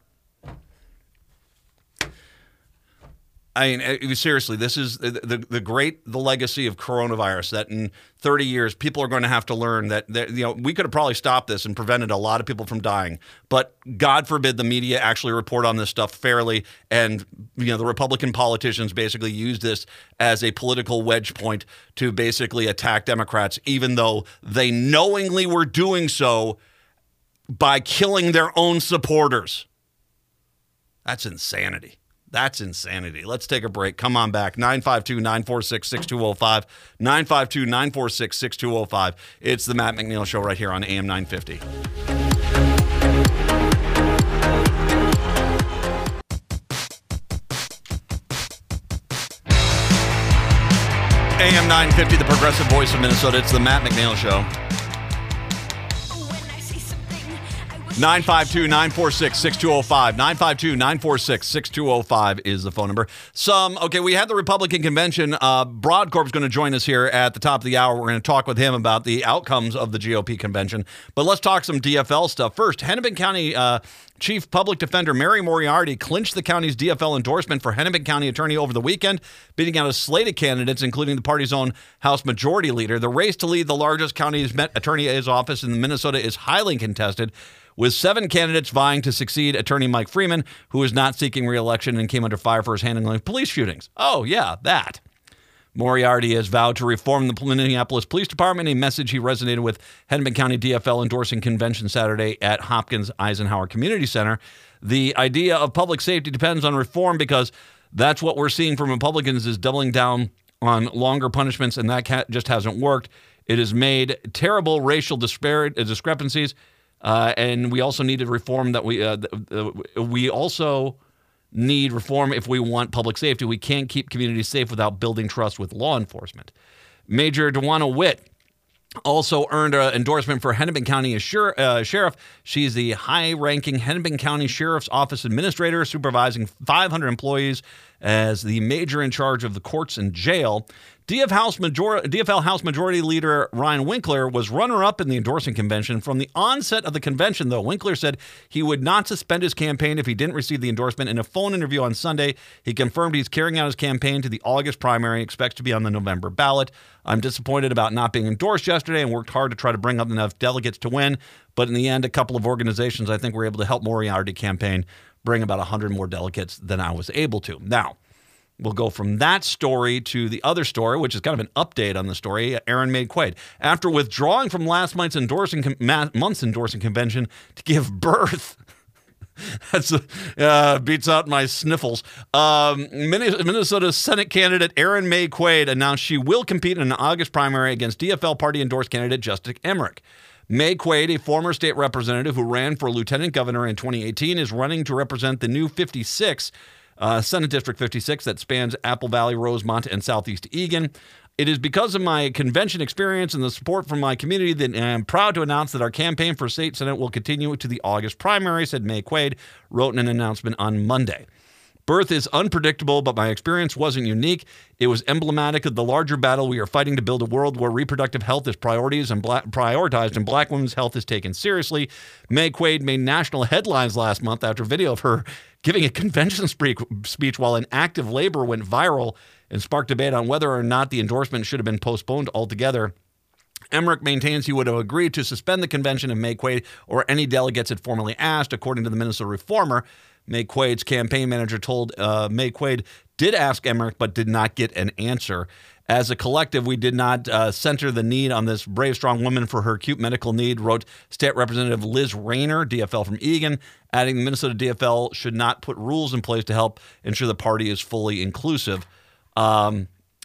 I mean, seriously, this is the legacy of coronavirus, that in 30 years, people are going to have to learn that we could have probably stopped this and prevented a lot of people from dying. But God forbid the media actually report on this stuff fairly. And, the Republican politicians basically use this as a political wedge point to basically attack Democrats, even though they knowingly were doing so by killing their own supporters. That's insanity. That's insanity. Let's take a break. Come on back. 952-946-6205. 952-946-6205. It's the Matt McNeil Show right here on AM 950. AM 950, the progressive voice of Minnesota. It's the Matt McNeil Show. 952-946-6205. 952-946-6205 is the phone number. We had the Republican convention. Broadcorp is going to join us here at the top of the hour. We're going to talk with him about the outcomes of the GOP convention. But let's talk some DFL stuff. First, Hennepin County Chief Public Defender Mary Moriarty clinched the county's DFL endorsement for Hennepin County Attorney over the weekend, beating out a slate of candidates, including the party's own House Majority Leader. The race to lead the largest county's attorney's office in Minnesota is highly contested, with 7 candidates vying to succeed Attorney Mike Freeman, who is not seeking re-election and came under fire for his handling of police shootings. Oh, yeah, that. Moriarty has vowed to reform the Minneapolis Police Department, a message he resonated with Hennepin County DFL endorsing convention Saturday at Hopkins Eisenhower Community Center. The idea of public safety depends on reform because that's what we're seeing from Republicans is doubling down on longer punishments, and that just hasn't worked. It has made terrible racial discrepancies. And we also needed reform that we also need reform if we want public safety. We can't keep communities safe without building trust with law enforcement. Major Dewana Witt also earned an endorsement for Hennepin County as sheriff. She's the high-ranking Hennepin County Sheriff's Office Administrator, supervising 500 employees as the major in charge of the courts and jail. DFL House Majority Leader Ryan Winkler was runner-up in the endorsing convention. From the onset of the convention, though, Winkler said he would not suspend his campaign if he didn't receive the endorsement. In a phone interview on Sunday, he confirmed he's carrying out his campaign to the August primary, expects to be on the November ballot. I'm disappointed about not being endorsed yesterday and worked hard to try to bring up enough delegates to win. But in the end, a couple of organizations I think were able to help Moriarty campaign bring about 100 more delegates than I was able to. Now, we'll go from that story to the other story, which is kind of an update on the story. Erin Maye Quaid, after withdrawing from last month's endorsing convention to give birth, that's beats out my sniffles. Minnesota Senate candidate Erin Maye Quaid announced she will compete in an August primary against DFL party-endorsed candidate Justin Emmerich. Maye Quaid, a former state representative who ran for lieutenant governor in 2018, is running to represent the new 56 Senate District 56 that spans Apple Valley, Rosemont, and Southeast Eagan. It is because of my convention experience and the support from my community that I am proud to announce that our campaign for state senate will continue to the August primary, said Maye Quaid, wrote in an announcement on Monday. Birth is unpredictable, but my experience wasn't unique. It was emblematic of the larger battle we are fighting to build a world where reproductive health is prioritized and black women's health is taken seriously. Maye Quaid made national headlines last month after video of her giving a convention speech while in active labor went viral and sparked debate on whether or not the endorsement should have been postponed altogether. Emmerich maintains he would have agreed to suspend the convention if Maye Quaid or any delegates had formally asked, according to the Minnesota Reformer. Maye Quaid's campaign manager told Maye Quaid did ask Emmerich but did not get an answer. As a collective, we did not center the need on this brave, strong woman for her acute medical need, wrote State Representative Liz Rayner, DFL from Eagan, adding the Minnesota DFL should not put rules in place to help ensure the party is fully inclusive. In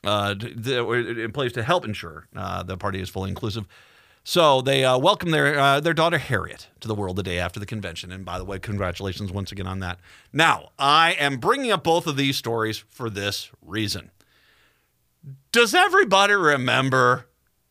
place to help ensure the party is fully inclusive. So they welcomed their daughter Harriet to the world the day after the convention. And by the way, congratulations once again on that. Now, I am bringing up both of these stories for this reason. Does everybody remember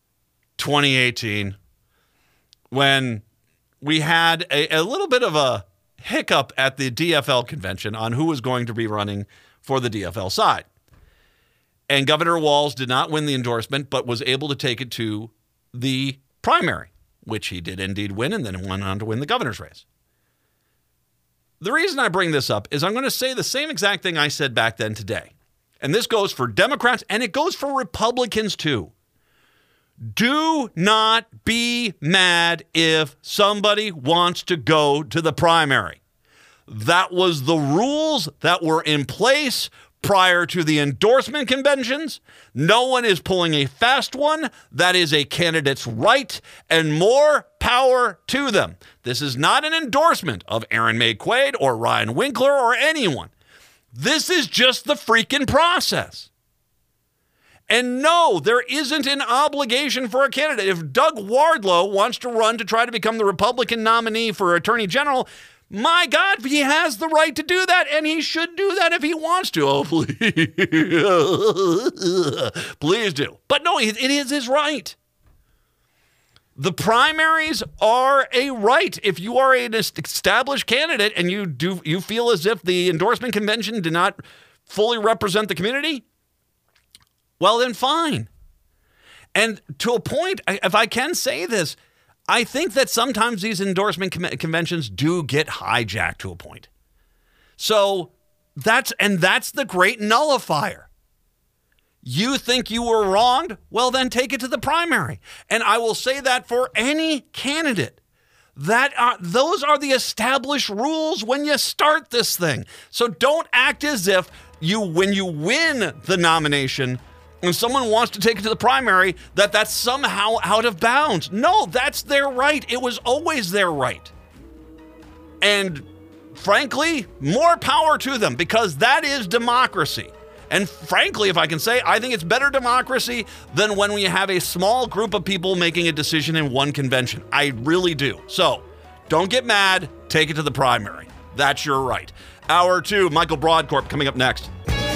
2018 when we had a little bit of a hiccup at the DFL convention on who was going to be running for the DFL side? And Governor Walz did not win the endorsement, but was able to take it to the primary, which he did indeed win, and then went on to win the governor's race. The reason I bring this up is I'm going to say the same exact thing I said back then today. And this goes for Democrats and it goes for Republicans too. Do not be mad if somebody wants to go to the primary. That was the rules that were in place prior to the endorsement conventions. No one is pulling a fast one. That is a candidate's right, and more power to them. This is not an endorsement of Aaron May Quaid or Ryan Winkler or anyone. This is just the freaking process. And no, there isn't an obligation for a candidate. If Doug Wardlow wants to run to try to become the Republican nominee for Attorney General, my God, he has the right to do that, and he should do that if he wants to. Oh, please. Please do. But no, it is his right. The primaries are a right. If you are an established candidate and you feel as if the endorsement convention did not fully represent the community, well, then fine. And to a point, if I can say this, I think that sometimes these endorsement conventions do get hijacked to a point. So that's the great nullifier. You think you were wronged? Well, then take it to the primary. And I will say that for any candidate. Those are the established rules when you start this thing. So don't act as if when you win the nomination, when someone wants to take it to the primary, that's somehow out of bounds. No, that's their right. It was always their right. And frankly, more power to them, because that is democracy. And frankly, if I can say, I think it's better democracy than when we have a small group of people making a decision in one convention. I really do. So don't get mad. Take it to the primary. That's your right. Hour 2, Michael Broadcorp coming up next.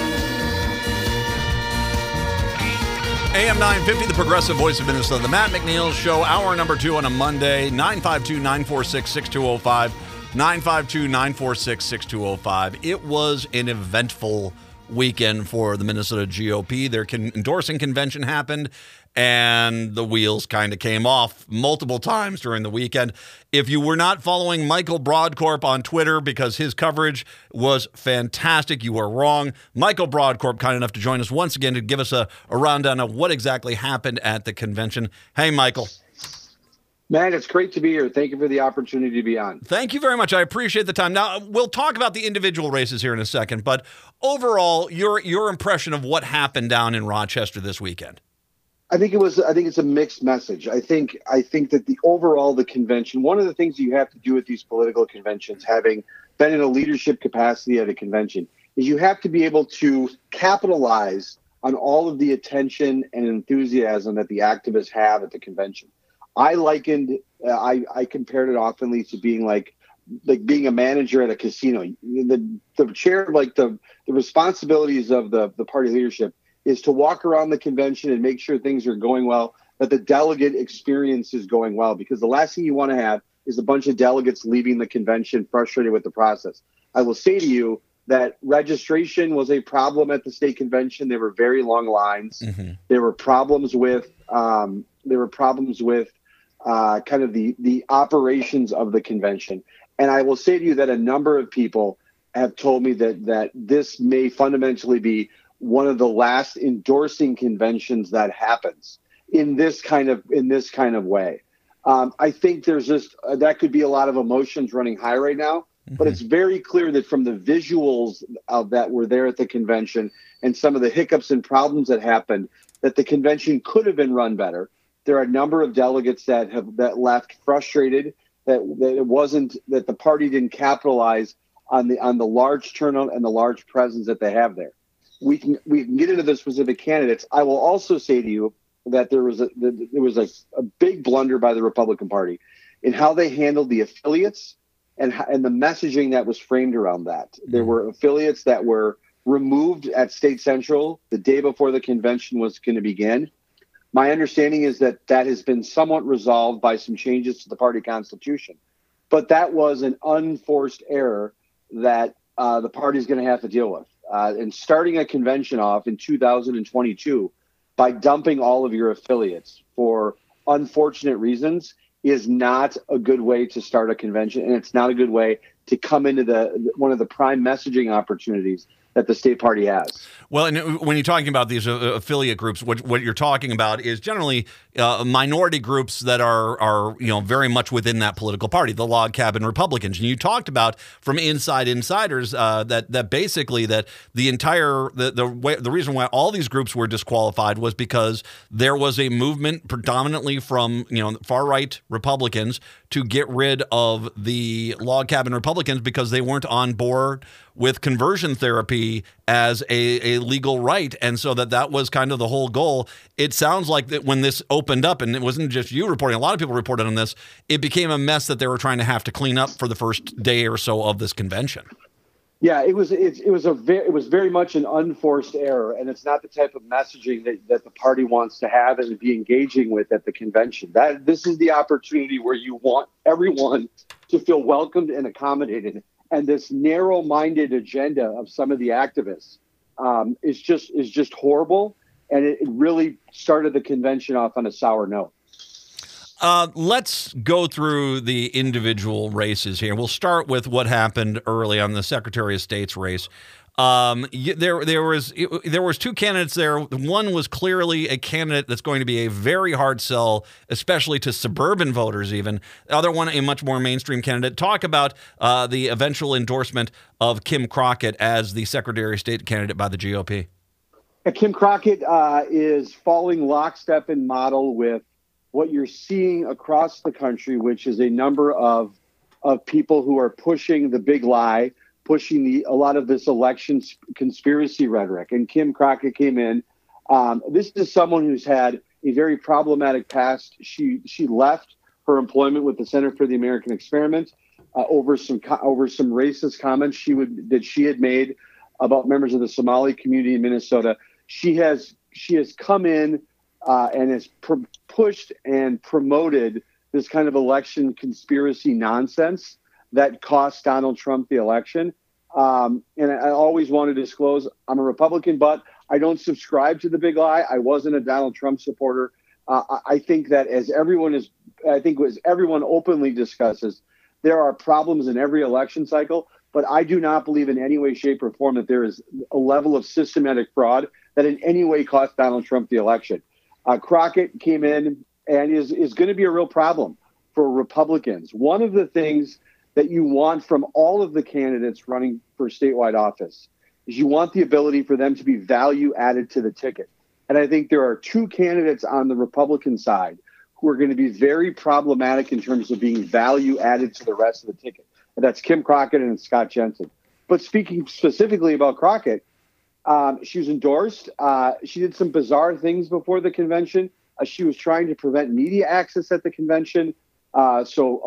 AM 950, the progressive voice of Minnesota, the Matt McNeil Show, hour number 2 on a Monday, 952-946-6205, 952-946-6205. It was an eventful weekend for the Minnesota GOP. Their endorsing convention happened, and the wheels kind of came off multiple times during the weekend. If you were not following Michael Broadcorp on Twitter because his coverage was fantastic, you were wrong. Michael Broadcorp, kind enough to join us once again to give us a rundown of what exactly happened at the convention. Hey, Michael. Matt, it's great to be here. Thank you for the opportunity to be on. Thank you very much. I appreciate the time. Now, we'll talk about the individual races here in a second, but overall, your impression of what happened down in Rochester this weekend. I think it's a mixed message. I think that the convention, one of the things you have to do with these political conventions, having been in a leadership capacity at a convention, is you have to be able to capitalize on all of the attention and enthusiasm that the activists have at the convention. I compared it oftenly to being like being a manager at a casino. The chair, like the responsibilities of the party leadership is to walk around the convention and make sure things are going well, that the delegate experience is going well, because the last thing you want to have is a bunch of delegates leaving the convention frustrated with the process. I will say to you that registration was a problem at the state convention. There were very long lines. Mm-hmm. There were problems with kind of the operations of the convention. And I will say to you that a number of people have told me that this may fundamentally be one of the last endorsing conventions that happens in this kind of way. I think there's just that could be a lot of emotions running high right now, but it's very clear that from the visuals that were there at the convention and some of the hiccups and problems that happened, that the convention could have been run better. There are a number of delegates that left frustrated that the party didn't capitalize on the large turnout and the large presence that they have there. We can get into the specific candidates. I will also say to you that there was a big blunder by the Republican Party in how they handled the affiliates and the messaging that was framed around that. There were affiliates that were removed at State Central the day before the convention was going to begin. My understanding is that has been somewhat resolved by some changes to the party constitution, but that was an unforced error that the party is going to have to deal with. And starting a convention off in 2022 by dumping all of your affiliates for unfortunate reasons is not a good way to start a convention, and it's not a good way to come into one of the prime messaging opportunities that the state party has. Well, and when you're talking about these affiliate groups, what you're talking about is generally minority groups that are very much within that political party, the log cabin Republicans. And you talked about from insiders that basically that the entire the reason why all these groups were disqualified was because there was a movement predominantly from far right Republicans to get rid of the log cabin Republicans because they weren't on board with conversion therapy as a legal right. And so that was kind of the whole goal. It sounds like that when this opened up, and it wasn't just you reporting, a lot of people reported on this, it became a mess that they were trying to have to clean up for the first day or so of this convention. Yeah, it was very much an unforced error, and it's not the type of messaging that the party wants to have and be engaging with at the convention. This is the opportunity where you want everyone to feel welcomed and accommodated. And this narrow-minded agenda of some of the activists is just horrible, and it really started the convention off on a sour note. Let's go through the individual races here. We'll start with what happened early on the Secretary of State's race. There was two candidates there. One was clearly a candidate that's going to be a very hard sell, especially to suburban voters even. The other one, a much more mainstream candidate. Talk about the eventual endorsement of Kim Crockett as the Secretary of State candidate by the GOP. Kim Crockett is following lockstep and model with what you're seeing across the country, which is a number of people who are pushing the big lie, pushing a lot of this election conspiracy rhetoric. And Kim Crockett came in. This is someone who's had a very problematic past. She left her employment with the Center for the American Experiment over some racist comments that she had made about members of the Somali community in Minnesota. She has come in and has pushed and promoted this kind of election conspiracy nonsense that cost Donald Trump the election. And I always want to disclose I'm a Republican, but I don't subscribe to the big lie. I wasn't a Donald Trump supporter. I think that as everyone openly discusses, there are problems in every election cycle, but I do not believe in any way, shape, or form that there is a level of systematic fraud that in any way cost Donald Trump the election. Crockett came in and is going to be a real problem for Republicans. One of the things that you want from all of the candidates running for statewide office is you want the ability for them to be value added to the ticket. And I think there are two candidates on the Republican side who are going to be very problematic in terms of being value added to the rest of the ticket. And that's Kim Crockett and Scott Jensen. But speaking specifically about Crockett, she was endorsed. She did some bizarre things before the convention. She was trying to prevent media access at the convention. So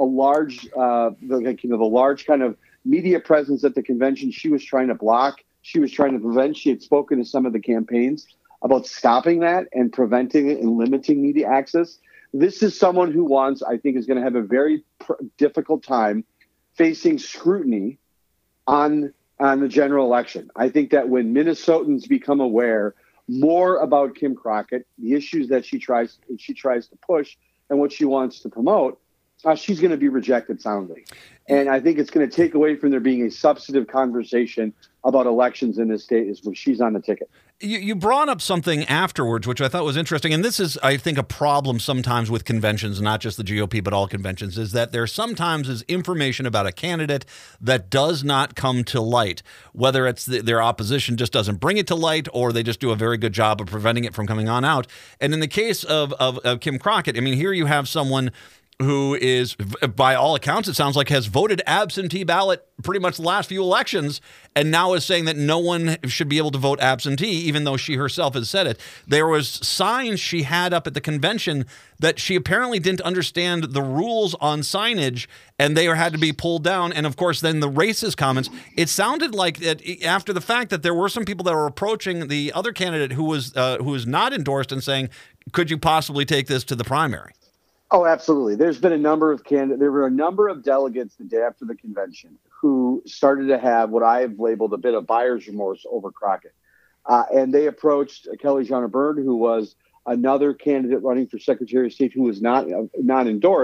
the large kind of media presence at the convention, she was trying to block. She was trying to prevent. She had spoken to some of the campaigns about stopping that and preventing it and limiting media access. This is someone who I think is going to have a very difficult time facing scrutiny on the general election. I think that when Minnesotans become aware more about Kim Crockett, the issues that she tries to push and what she wants to promote, she's going to be rejected soundly. And I think it's going to take away from there being a substantive conversation about elections in this state is when she's on the ticket. You brought up something afterwards, which I thought was interesting. And this is, I think, a problem sometimes with conventions, not just the GOP, but all conventions, is that there sometimes is information about a candidate that does not come to light, whether it's their opposition just doesn't bring it to light or they just do a very good job of preventing it from coming on out. And in the case of Kim Crockett, I mean, here you have someone who is, by all accounts, it sounds like has voted absentee ballot pretty much the last few elections and now is saying that no one should be able to vote absentee, even though she herself has said it. There was signs she had up at the convention that she apparently didn't understand the rules on signage and they had to be pulled down. And of course, then the racist comments, it sounded like that after the fact that there were some people that were approaching the other candidate who was not endorsed and saying, could you possibly take this to the primary? Oh, absolutely. There were a number of delegates the day after the convention who started to have what I have labeled a bit of buyer's remorse over Crockett. And they approached Kelly Johnner Byrd, who was another candidate running for Secretary of State who was not endorsed.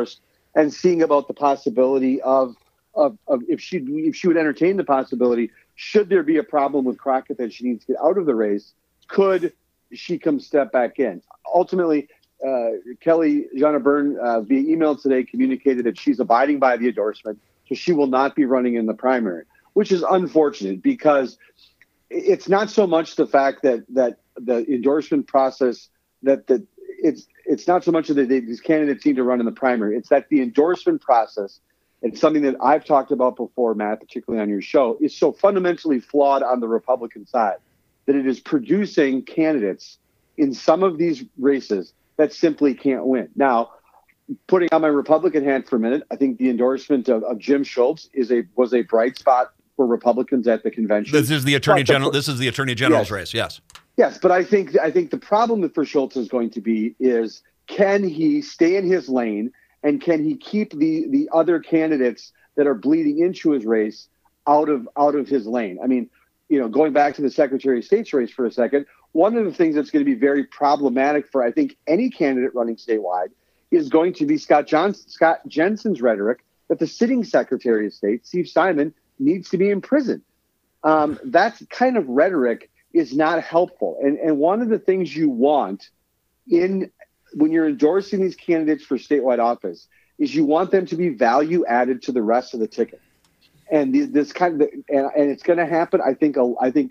and seeing about the possibility of if she would entertain the possibility, should there be a problem with Crockett that she needs to get out of the race, could she come step back in? Ultimately, Kelly Jana Byrne via email today communicated that she's abiding by the endorsement, so she will not be running in the primary, which is unfortunate because it's not so much the fact that the endorsement process it's not so much that these candidates need to run in the primary. It's that the endorsement process, and something that I've talked about before, Matt, particularly on your show, is so fundamentally flawed on the Republican side that it is producing candidates in some of these races that simply can't win. Now, putting on my Republican hat for a minute, I think the endorsement of Jim Schultz was a bright spot for Republicans at the convention. This is the Attorney General. This is the Attorney General's race. Yes. Yes, but I think the problem for Schultz is going to be is, can he stay in his lane, and can he keep the other candidates that are bleeding into his race out of his lane? I mean, going back to the Secretary of State's race for a second, one of the things that's going to be very problematic for, I think, any candidate running statewide is going to be Scott Jensen's rhetoric that the sitting Secretary of State, Steve Simon, needs to be in prison. That kind of rhetoric is not helpful. And one of the things you want when you're endorsing these candidates for statewide office is you want them to be value added to the rest of the ticket. And this and it's going to happen. I think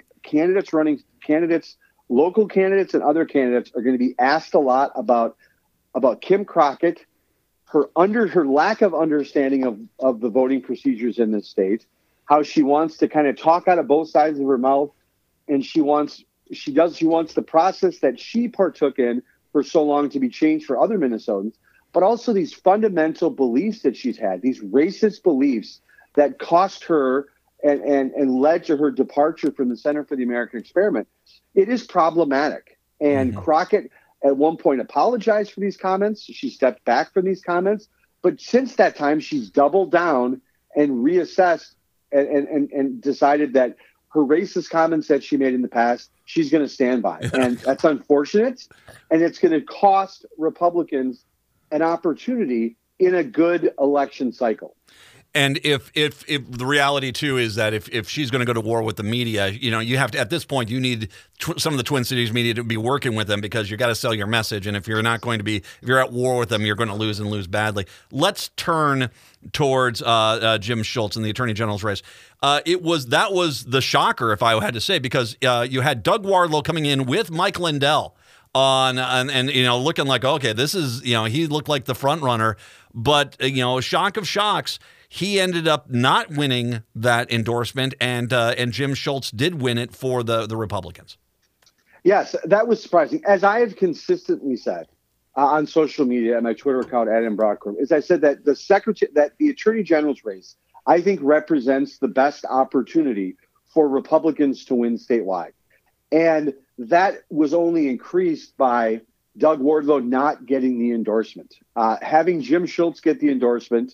local candidates and other candidates are going to be asked a lot about Kim Crockett, her lack of understanding of the voting procedures in this state, how she wants to kind of talk out of both sides of her mouth, and she wants the process that she partook in for so long to be changed for other Minnesotans, but also these fundamental beliefs that she's had, these racist beliefs that cost her and led to her departure from the Center for the American Experiment. It is problematic. And Crockett at one point apologized for these comments. She stepped back from these comments. But since that time, she's doubled down and reassessed and decided that her racist comments that she made in the past, she's going to stand by. And that's unfortunate. And it's going to cost Republicans an opportunity in a good election cycle. And if the reality too is that if she's going to go to war with the media, you have to, at this point, you need some of the Twin Cities media to be working with them, because you got to sell your message. And if you're not going to be, if you're at war with them, you're going to lose and lose badly. Let's turn towards Jim Schultz in the Attorney General's race. That was the shocker, if I had to say, because you had Doug Wardlow coming in with Mike Lindell and looking like, okay, this is, he looked like the front runner, but shock of shocks, he ended up not winning that endorsement, and Jim Schultz did win it for the Republicans. Yes, that was surprising. As I have consistently said on social media and my Twitter account, Adam Brockrum, is I said that the Attorney General's race, I think, represents the best opportunity for Republicans to win statewide. And that was only increased by Doug Wardlow not getting the endorsement. Having Jim Schultz get the endorsement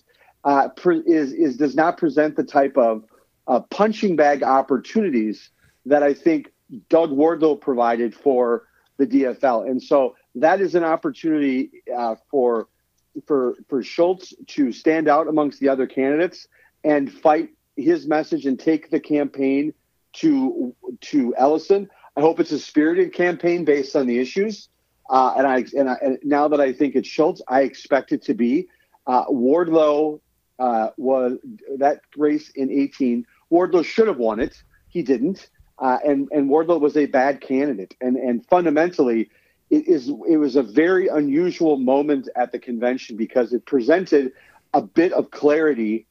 does not present the type of punching bag opportunities that I think Doug Wardlow provided for the DFL. And so that is an opportunity for Schultz to stand out amongst the other candidates and fight his message and take the campaign to Ellison. I hope it's a spirited campaign based on the issues. And now that I think it's Schultz, I expect it to be. Wardlow was that race in 2018. Wardlow should have won it. He didn't. And Wardlow was a bad candidate. And fundamentally, it was a very unusual moment at the convention because it presented a bit of clarity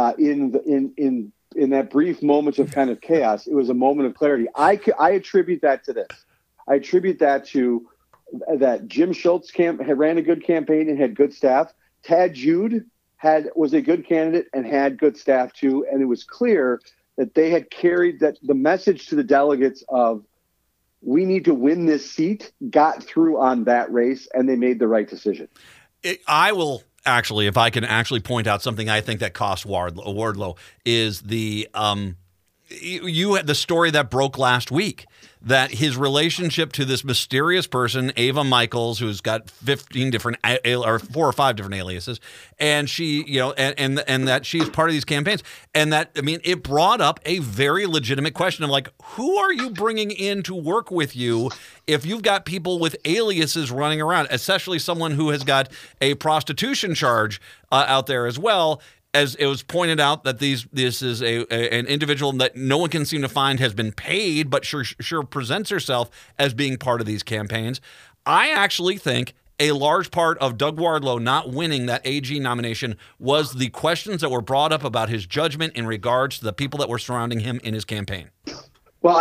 in that brief moment of kind of chaos. It was a moment of clarity. I attribute that to this. I attribute that to that Jim Schultz ran a good campaign and had good staff. Tad Jude was a good candidate and had good staff too. And it was clear that they had carried that the message to the delegates of we need to win this seat got through on that race, and they made the right decision. I will actually, if I can actually point out something I think that cost Wardlow is the you had the story that broke last week that his relationship to this mysterious person, Ava Michaels, who's got 15 different or 4 or 5 different aliases, and she, and that she's part of these campaigns, and that, I mean, it brought up a very legitimate question of like, who are you bringing in to work with you if you've got people with aliases running around, especially someone who has got a prostitution charge out there as well. As it was pointed out that this is an individual that no one can seem to find has been paid, but sure presents herself as being part of these campaigns. I actually think a large part of Doug Wardlow not winning that AG nomination was the questions that were brought up about his judgment in regards to the people that were surrounding him in his campaign. Well,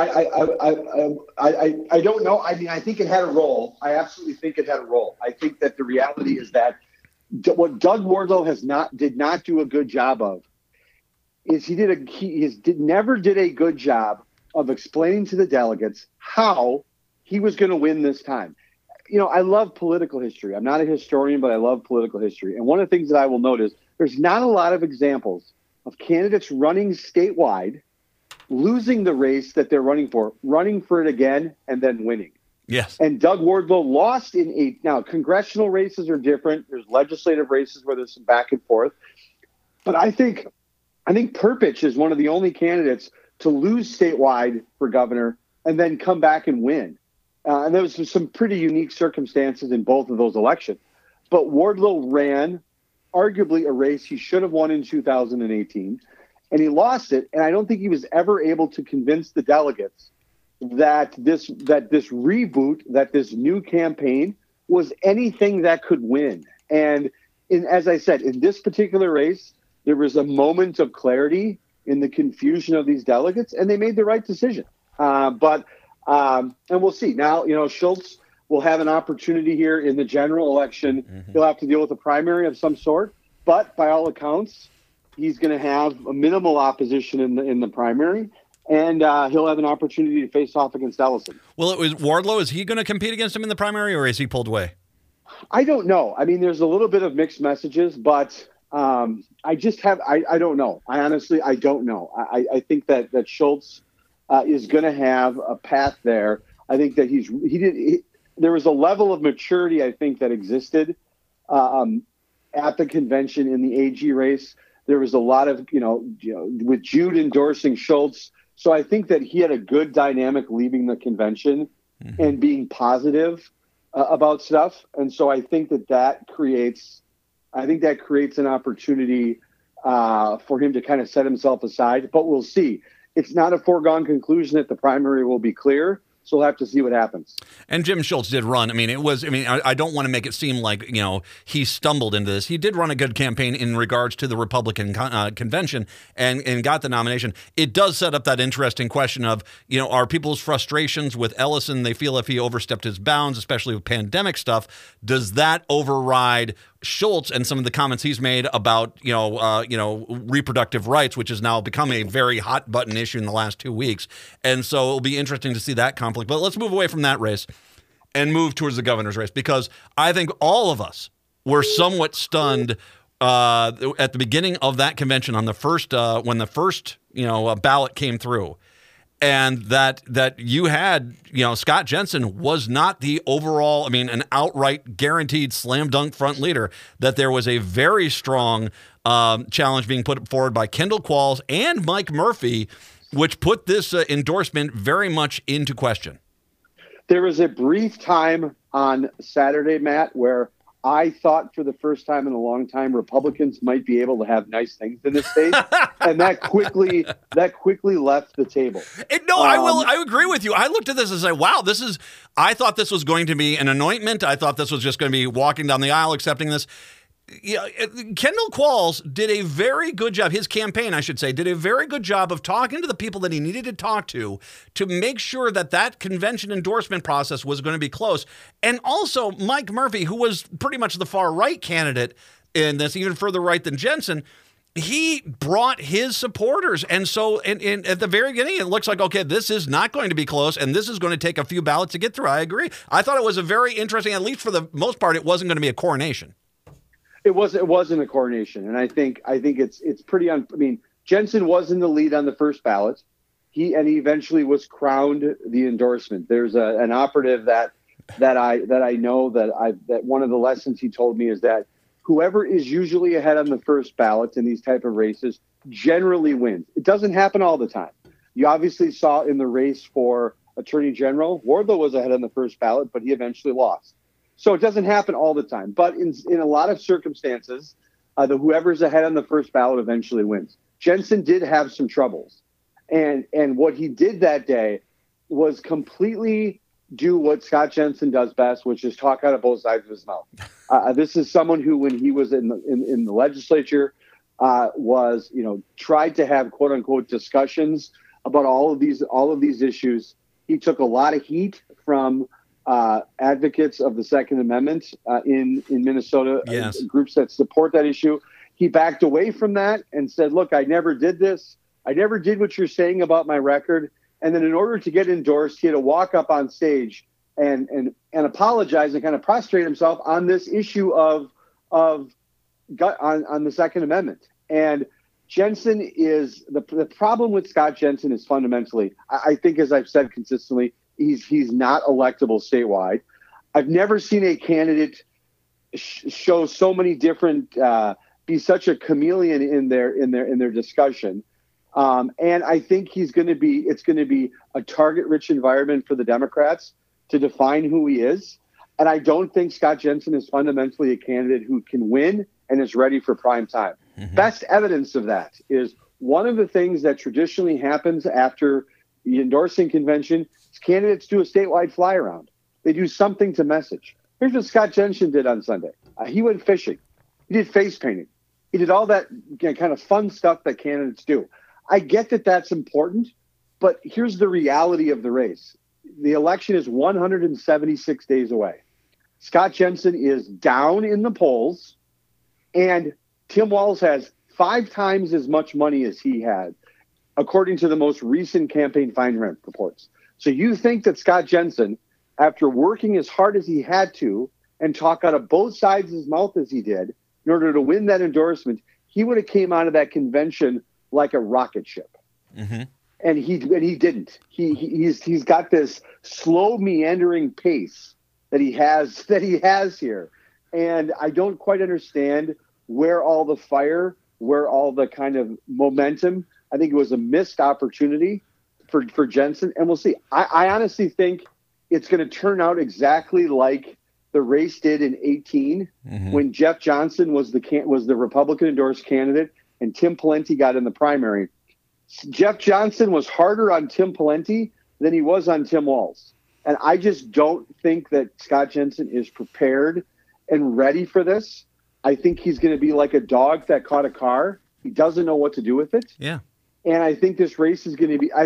I don't know. I mean, I think it had a role. I absolutely think it had a role. I think that the reality is that what Doug Wardlow did not do a good job of is he never did a good job of explaining to the delegates how he was going to win this time. I love political history. I'm not a historian, but I love political history. And one of the things that I will note is there's not a lot of examples of candidates running statewide, losing the race that they're running for it again, and then winning. Yes. And Doug Wardlow lost in 8. Now, congressional races are different. There's legislative races where there's some back and forth. But I think Perpich is one of the only candidates to lose statewide for governor and then come back and win. And there was some pretty unique circumstances in both of those elections. But Wardlow ran arguably a race he should have won in 2018, and he lost it. And I don't think he was ever able to convince the delegates that this reboot, that this new campaign was anything that could win. And as I said, in this particular race, there was a moment of clarity in the confusion of these delegates, and they made the right decision. And we'll see. Now, Schultz will have an opportunity here in the general election. Mm-hmm. He'll have to deal with a primary of some sort, but by all accounts, he's going to have a minimal opposition in the primary. And he'll have an opportunity to face off against Ellison. Well, it was Wardlow. Is he going to compete against him in the primary, or is he pulled away? I don't know. I mean, there's a little bit of mixed messages, but I don't know. I don't know. I think that Schultz is going to have a path there. I think that there was a level of maturity, I think, that existed at the convention in the AG race. There was a lot of, with Jude endorsing Schultz. So I think that he had a good dynamic leaving the convention and being positive about stuff. And so I think that creates an opportunity for him to kind of set himself aside. But we'll see. It's not a foregone conclusion that the primary will be clear. So we'll have to see what happens. And Jim Schultz did run. I don't want to make it seem like, he stumbled into this. He did run a good campaign in regards to the Republican convention and got the nomination. It does set up that interesting question of, are people's frustrations with Ellison, they feel if he overstepped his bounds, especially with pandemic stuff, does that override Schultz and some of the comments he's made about, reproductive rights, which has now become a very hot button issue in the last 2 weeks. And so it'll be interesting to see that conflict. But let's move away from that race and move towards the governor's race, because I think all of us were somewhat stunned at the beginning of that convention on the first, when the first, ballot came through. And that you had, Scott Jensen was not the overall, an outright guaranteed slam dunk front leader, that there was a very strong challenge being put forward by Kendall Qualls and Mike Murphy, which put this endorsement very much into question. There was a brief time on Saturday, Matt, where I thought for the first time in a long time Republicans might be able to have nice things in this state, and that quickly left the table. I agree with you. I looked at this and said, "Wow, I thought this was going to be an anointment. I thought this was just going to be walking down the aisle accepting this." Kendall Qualls did a very good job. His campaign, I should say, did a very good job of talking to the people that he needed to talk to make sure that convention endorsement process was going to be close. And also Mike Murphy, who was pretty much the far right candidate in this, even further right than Jensen, he brought his supporters. And so at the very beginning, it looks like, okay, this is not going to be close, and this is going to take a few ballots to get through. I agree. I thought it was a very interesting, at least for the most part, it wasn't going to be a coronation. It wasn't a coronation, and I think it's pretty. Jensen was in the lead on the first ballot, he eventually was crowned the endorsement. There's an operative that I know that one of the lessons he told me is that whoever is usually ahead on the first ballot in these type of races generally wins. It doesn't happen all the time. You obviously saw in the race for Attorney General, Wardlow was ahead on the first ballot, but he eventually lost. So it doesn't happen all the time. But in a lot of circumstances, whoever's ahead on the first ballot eventually wins. Jensen did have some troubles. And what he did that day was completely do what Scott Jensen does best, which is talk out of both sides of his mouth. This is someone who, when he was in the legislature, was, tried to have quote unquote discussions about all of these issues. He took a lot of heat from advocates of the Second Amendment in Minnesota, yes. Groups that support that issue. He backed away from that and said, look, I never did this. I never did what you're saying about my record. And then in order to get endorsed, he had to walk up on stage and apologize and kind of prostrate himself on this issue on the Second Amendment. And Jensen is the problem with Scott Jensen is fundamentally, I think, as I've said consistently, he's not electable statewide. I've never seen a candidate show so many different, be such a chameleon in their discussion. And I think it's going to be a target-rich environment for the Democrats to define who he is. And I don't think Scott Jensen is fundamentally a candidate who can win and is ready for prime time. Mm-hmm. Best evidence of that is one of the things that traditionally happens after the endorsing convention is candidates do a statewide fly around. They do something to message. Here's what Scott Jensen did on Sunday. He went fishing. He did face painting. He did all that kind of fun stuff that candidates do. I get that that's important, but here's the reality of the race. The election is 176 days away. Scott Jensen is down in the polls, and Tim Walz has 5 times as much money as he had, according to the most recent campaign finance reports. So you think that Scott Jensen, after working as hard as he had to and talk out of both sides of his mouth as he did, in order to win that endorsement, he would have came out of that convention like a rocket ship. Mm-hmm. And he didn't. He's got this slow meandering pace that he has here. And I don't quite understand where all the fire, where all the kind of momentum. I think it was a missed opportunity for Jensen, and we'll see. I honestly think it's going to turn out exactly like the race did in 2018, mm-hmm. when Jeff Johnson was the Republican endorsed candidate and Tim Pawlenty got in the primary. Jeff Johnson was harder on Tim Pawlenty than he was on Tim Walz. And I just don't think that Scott Jensen is prepared and ready for this. I think he's going to be like a dog that caught a car. He doesn't know what to do with it. Yeah. And I think this race is going to be,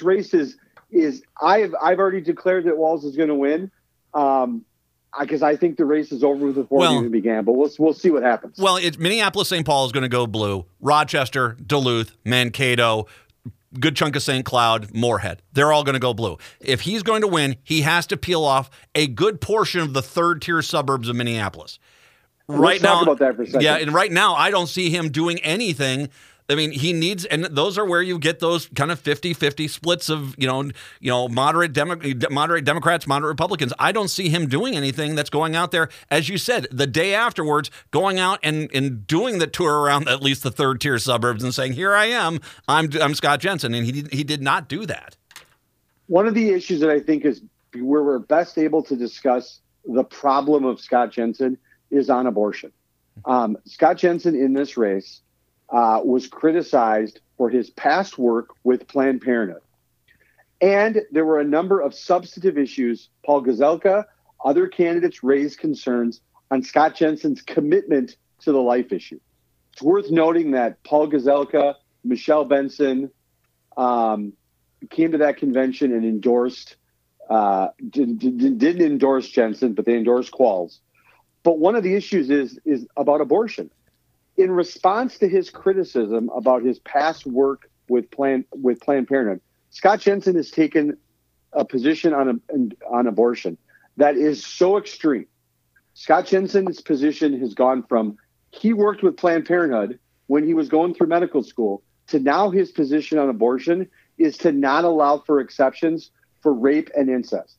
I've already declared that Walz is going to win. Because I think the race is over before it even began, but we'll see what happens. Well, Minneapolis, St. Paul is going to go blue. Rochester, Duluth, Mankato, good chunk of St. Cloud, Moorhead. They're all going to go blue. If he's going to win, he has to peel off a good portion of the third-tier suburbs of Minneapolis. Let's talk about that for a second. Yeah, and right now I don't see him doing anything. I mean, he needs, and those are where you get those kind of 50-50 splits of, moderate Democrats, moderate Republicans. I don't see him doing anything that's going out there, as you said, the day afterwards, going out and doing the tour around at least the third-tier suburbs and saying, here I am, I'm Scott Jensen, and he did not do that. One of the issues that I think is where we're best able to discuss the problem of Scott Jensen is on abortion. Scott Jensen in this race was criticized for his past work with Planned Parenthood. And there were a number of substantive issues. Paul Gazelka, other candidates raised concerns on Scott Jensen's commitment to the life issue. It's worth noting that Paul Gazelka, Michelle Benson came to that convention and endorsed, didn't endorse Jensen, but they endorsed Qualls. But one of the issues is about abortion. In response to his criticism about his past work with Planned Parenthood, Scott Jensen has taken a position on abortion that is so extreme. Scott Jensen's position has gone from he worked with Planned Parenthood when he was going through medical school to now his position on abortion is to not allow for exceptions for rape and incest.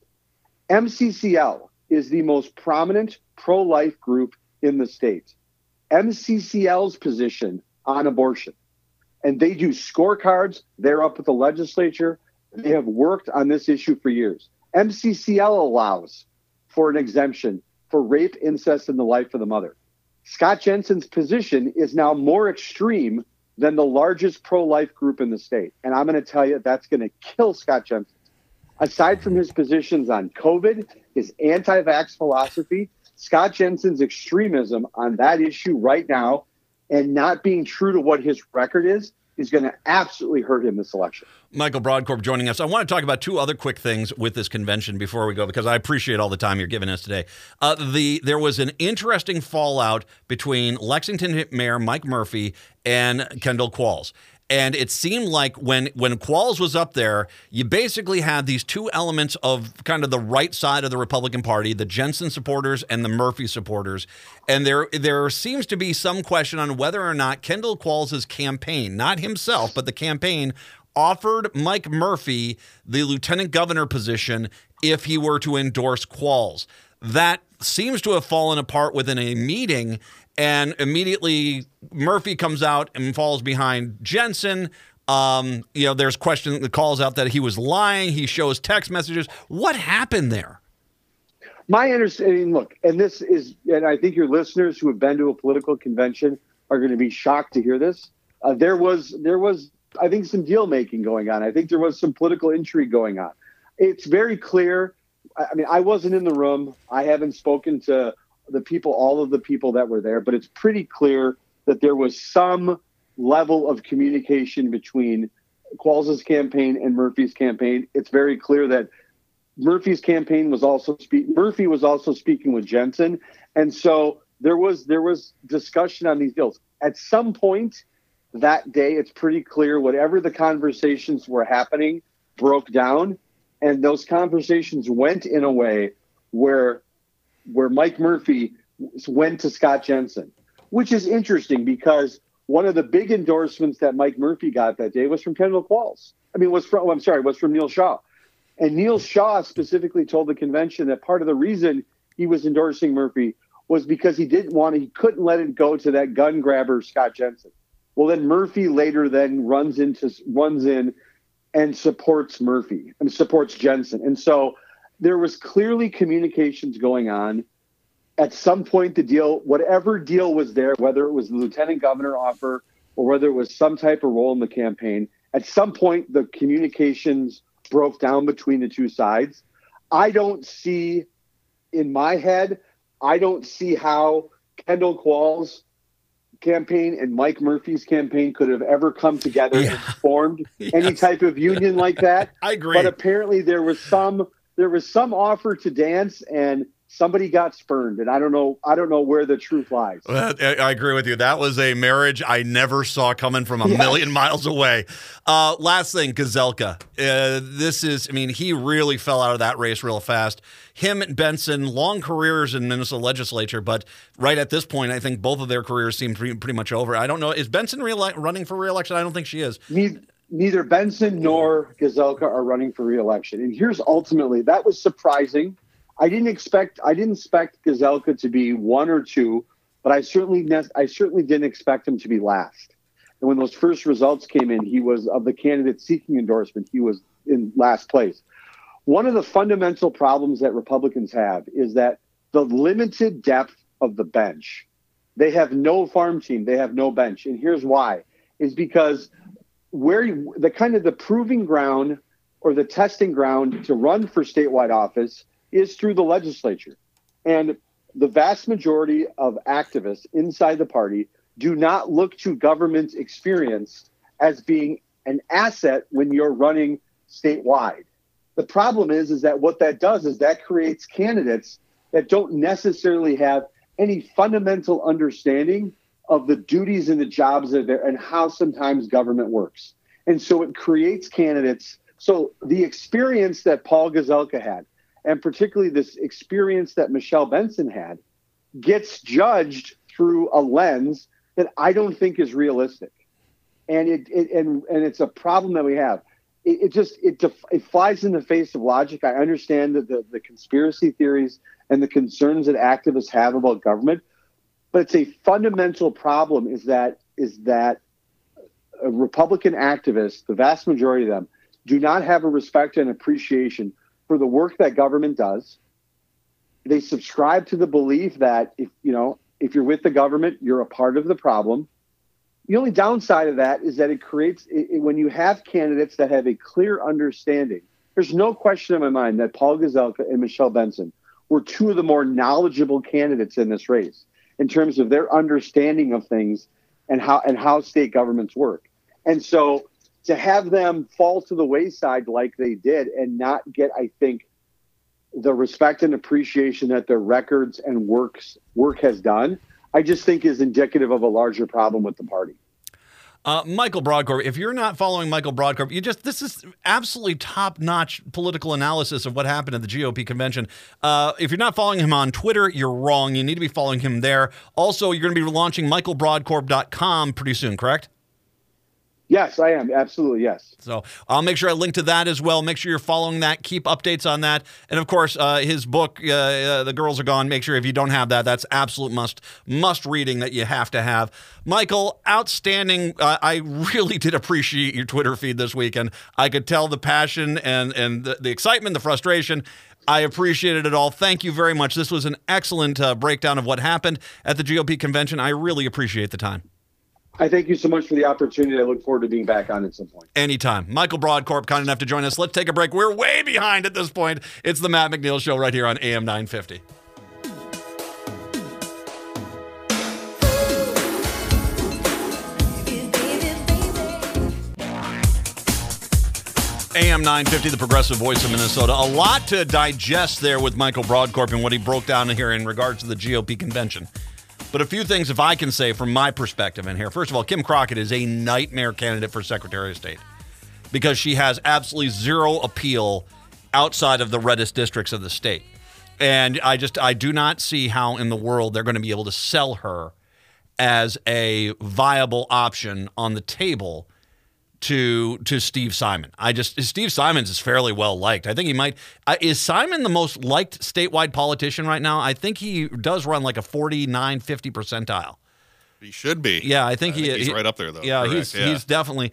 MCCL is the most prominent pro-life group in the state. MCCL's position on abortion, and they do scorecards. They're up with the legislature. They have worked on this issue for years. MCCL allows for an exemption for rape, incest, and the life of the mother. Scott Jensen's position is now more extreme than the largest pro-life group in the state. And I'm going to tell you, that's going to kill Scott Jensen. Aside from his positions on COVID, his anti-vax philosophy, Scott Jensen's extremism on that issue right now and not being true to what his record is going to absolutely hurt him this election. Michael Broadcorp joining us. I want to talk about two other quick things with this convention before we go, because I appreciate all the time you're giving us today. There was an interesting fallout between Lexington Mayor Mike Murphy and Kendall Qualls. And it seemed like when Qualls was up there, you basically had these two elements of kind of the right side of the Republican Party, the Jensen supporters and the Murphy supporters. And there seems to be some question on whether or not Kendall Qualls' campaign, not himself, but the campaign, offered Mike Murphy the lieutenant governor position if he were to endorse Qualls. That seems to have fallen apart within a meeting, and immediately Murphy comes out and falls behind Jensen. There's question that calls out that he was lying. He shows text messages. What happened there? My understanding, look, and I think your listeners who have been to a political convention are going to be shocked to hear this. There was, I think, some deal making going on. I think there was some political intrigue going on. It's very clear. I mean, I wasn't in the room. I haven't spoken to all of the people that were there, but it's pretty clear that there was some level of communication between Qualls' campaign and Murphy's campaign. It's very clear that Murphy's campaign was also Murphy was also speaking with Jensen. And so there was discussion on these deals. At some point that day, it's pretty clear whatever the conversations were happening broke down. And those conversations went in a way where Mike Murphy went to Scott Jensen, which is interesting because one of the big endorsements that Mike Murphy got that day was from Kendall Qualls. Was from Neil Shaw. And Neil Shaw specifically told the convention that part of the reason he was endorsing Murphy was because he couldn't let it go to that gun grabber, Scott Jensen. Well, then Murphy later runs in and supports Murphy and supports Jensen. And so there was clearly communications going on. At some point, whatever deal was there, whether it was the lieutenant governor offer or whether it was some type of role in the campaign, at some point, the communications broke down between the two sides. In my head, I don't see how Kendall Qualls' campaign and Mike Murphy's campaign could have ever come together and formed any type of union like that. I agree. But apparently there was some offer to dance and somebody got spurned, and I don't know where the truth lies. I agree with you. That was a marriage I never saw coming from a million miles away. Last thing, Gazelka. He really fell out of that race real fast. Him and Benson, long careers in Minnesota legislature, but right at this point, I think both of their careers seem pretty much over. I don't know. Is Benson running for re-election? I don't think she is. Neither Benson nor Gazelka are running for re-election. And here's ultimately, that was surprising. I didn't expect Gazelka to be one or two, but I certainly didn't expect him to be last. And when those first results came in, he was, of the candidates seeking endorsement, he was in last place. One of the fundamental problems that Republicans have is that the limited depth of the bench. They have no farm team. They have no bench. And here's why. Is because the proving ground or the testing ground to run for statewide office is through the legislature. And the vast majority of activists inside the party do not look to government experience as being an asset when you're running statewide. The problem is that what that does is that creates candidates that don't necessarily have any fundamental understanding of the duties and the jobs that are there and how sometimes government works. And so it creates candidates. So the experience that Paul Gazelka had, and particularly this experience that Michelle Benson had, gets judged through a lens that I don't think is realistic. And it's a problem that we have. it flies in the face of logic. I understand that the conspiracy theories and the concerns that activists have about government, but it's a fundamental problem is that Republican activists, the vast majority of them, do not have a respect and appreciation for the work that government does. They subscribe to the belief that if you're with the government, you're a part of the problem. The only downside of that is that it creates, when you have candidates that have a clear understanding, there's no question in my mind that Paul Gazelka and Michelle Benson were two of the more knowledgeable candidates in this race in terms of their understanding of things and how state governments work. And so to have them fall to the wayside like they did and not get, I think, the respect and appreciation that their records and work has done, I just think is indicative of a larger problem with the party. Michael Brodkorb, if you're not following Michael Brodkorb, this is absolutely top-notch political analysis of what happened at the GOP convention. If you're not following him on Twitter, you're wrong. You need to be following him there. Also, you're going to be launching michaelbrodkorb.com pretty soon, correct? Yes, I am. Absolutely, yes. So I'll make sure I link to that as well. Make sure you're following that. Keep updates on that. And, of course, his book, The Girls Are Gone, make sure if you don't have that, that's absolute must reading that you have to have. Michael, outstanding. I really did appreciate your Twitter feed this weekend. I could tell the passion and the excitement, the frustration. I appreciated it all. Thank you very much. This was an excellent breakdown of what happened at the GOP convention. I really appreciate the time. I thank you so much for the opportunity. I look forward to being back on at some point. Anytime. Michael Brodkorb, kind enough to join us. Let's take a break. We're way behind at this point. It's the Matt McNeil Show right here on AM 950. AM 950, the progressive voice of Minnesota. A lot to digest there with Michael Brodkorb and what he broke down here in regards to the GOP convention. But a few things, if I can say from my perspective in here. First of all, Kim Crockett is a nightmare candidate for Secretary of State because she has absolutely zero appeal outside of the reddest districts of the state. And I do not see how in the world they're going to be able to sell her as a viable option on the table to Steve Simon. Steve Simons is fairly well liked. I think he might. Is Simon the most liked statewide politician right now? I think he does run like a 49, 50 percentile. He should be. Yeah, I think he's right up there though. Yeah, he's definitely.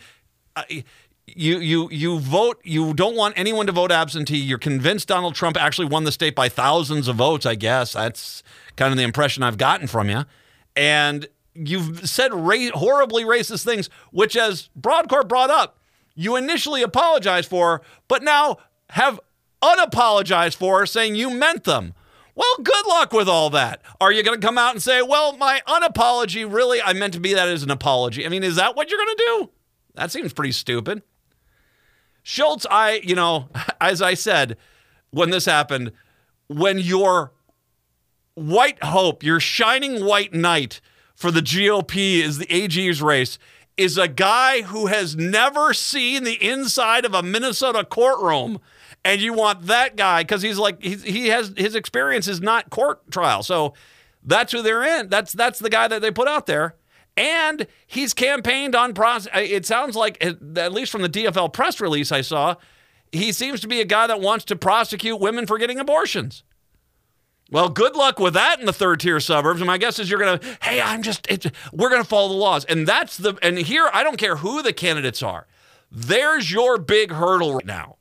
You vote. You don't want anyone to vote absentee. You're convinced Donald Trump actually won the state by thousands of votes. I guess that's kind of the impression I've gotten from you, and you've said horribly racist things, which, as Brodkorb brought up, you initially apologized for, but now have unapologized for, saying you meant them. Well, good luck with all that. Are you going to come out and say, well, my unapology, really, I meant to be that as an apology? I mean, is that what you're going to do? That seems pretty stupid. Schultz, as I said, when this happened, when your white hope, your shining white knight for the GOP is the AG's race, is a guy who has never seen the inside of a Minnesota courtroom, and you want that guy because he has his experience is not court trial, so that's who they're in. That's the guy that they put out there, and he's campaigned on. It sounds like, at least from the DFL press release I saw, he seems to be a guy that wants to prosecute women for getting abortions. Well, good luck with that in the third-tier suburbs. And my guess is you're going to, hey, we're going to follow the laws. And and here, I don't care who the candidates are. There's your big hurdle right now.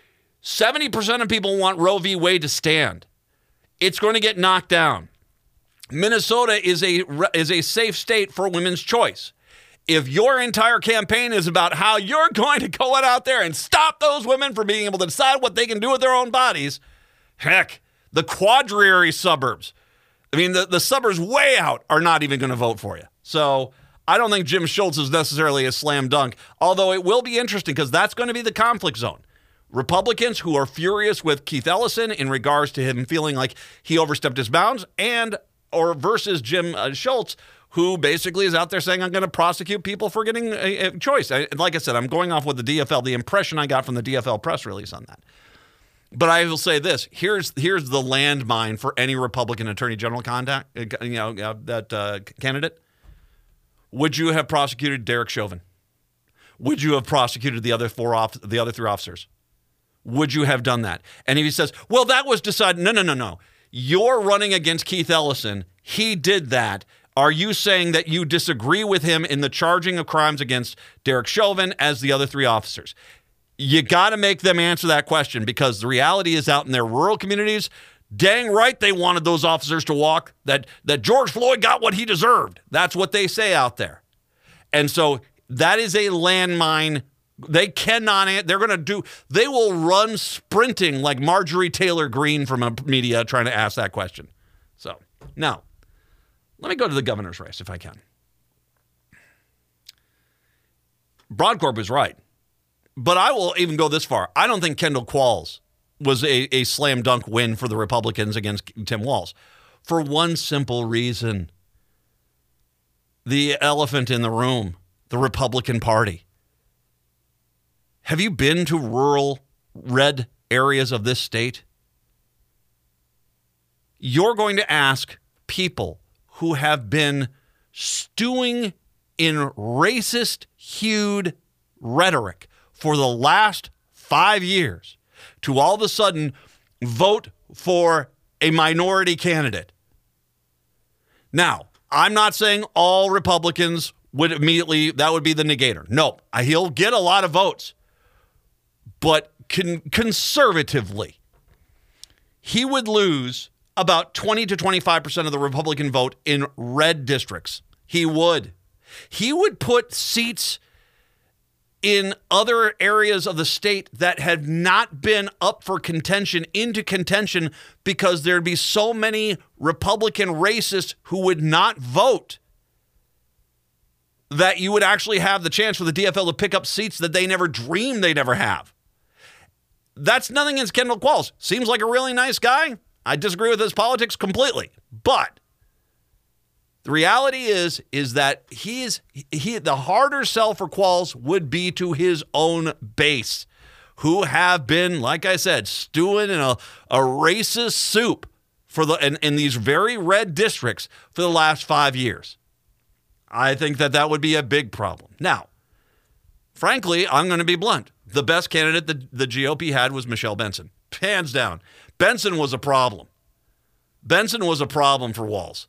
70% of people want Roe v. Wade to stand. It's going to get knocked down. Minnesota is a safe state for women's choice. If your entire campaign is about how you're going to go out there and stop those women from being able to decide what they can do with their own bodies, heck, the quadriary suburbs, I mean, the suburbs way out are not even going to vote for you. So I don't think Jim Schultz is necessarily a slam dunk, although it will be interesting because that's going to be the conflict zone. Republicans who are furious with Keith Ellison in regards to him feeling like he overstepped his bounds or versus Jim Schultz, who basically is out there saying, I'm going to prosecute people for getting a choice. Like I said, I'm going off with the DFL, the impression I got from the DFL press release on that. But I will say this: here's the landmine for any Republican Attorney General candidate. Would you have prosecuted Derek Chauvin? would you have prosecuted the other three officers? Would you have done that? And if he says, well, that was decided. No. You're running against Keith Ellison. He did that. Are you saying that you disagree with him in the charging of crimes against Derek Chauvin as the other three officers? You got to make them answer that question, because the reality is, out in their rural communities, dang right they wanted those officers to walk, that George Floyd got what he deserved. That's what they say out there. And so that is a landmine. They will run sprinting like Marjorie Taylor Greene from a media trying to ask that question. So now, let me go to the governor's race if I can. Broadcorp is right, but I will even go this far. I don't think Kendall Qualls was a slam dunk win for the Republicans against Tim Walz, for one simple reason. The elephant in the room, the Republican Party. Have you been to rural red areas of this state? You're going to ask people who have been stewing in racist-hued rhetoric for the last 5 years to all of a sudden vote for a minority candidate. Now, I'm not saying all Republicans would immediately, that would be the negator. No, he'll get a lot of votes. But conservatively, he would lose about 20 to 25% of the Republican vote in red districts. He would. He would put seats in other areas of the state that had not been up for contention into contention, because there'd be so many Republican racists who would not vote that you would actually have the chance for the DFL to pick up seats that they never dreamed they'd ever have. That's nothing against Kendall Qualls. Seems like a really nice guy. I disagree with his politics completely. But the reality is that the harder sell for Qualls would be to his own base, who have been, like I said, stewing in a racist soup in these very red districts for the last 5 years. I think that would be a big problem. Now, frankly, I'm going to be blunt. The best candidate the GOP had was Michelle Benson. Hands down. Benson was a problem. Benson was a problem for Walz.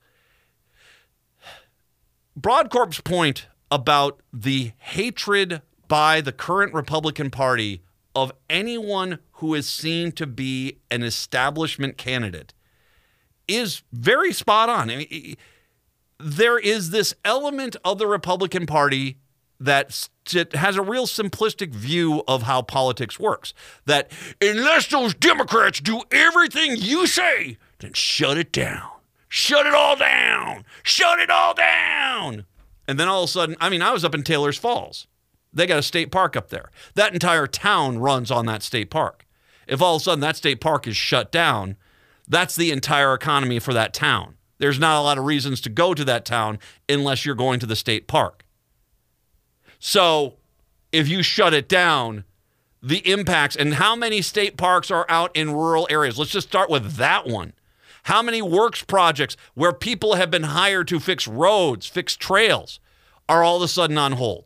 Broadcorp's point about the hatred by the current Republican Party of anyone who is seen to be an establishment candidate is very spot on. I mean, there is this element of the Republican Party that has a real simplistic view of how politics works. That unless those Democrats do everything you say, then shut it down. Shut it all down. Shut it all down. And then all of a sudden, I was up in Taylor's Falls. They got a state park up there. That entire town runs on that state park. If all of a sudden that state park is shut down, that's the entire economy for that town. There's not a lot of reasons to go to that town unless you're going to the state park. So if you shut it down, the impacts, and how many state parks are out in rural areas? Let's just start with that one. How many works projects where people have been hired to fix roads, fix trails, are all of a sudden on hold?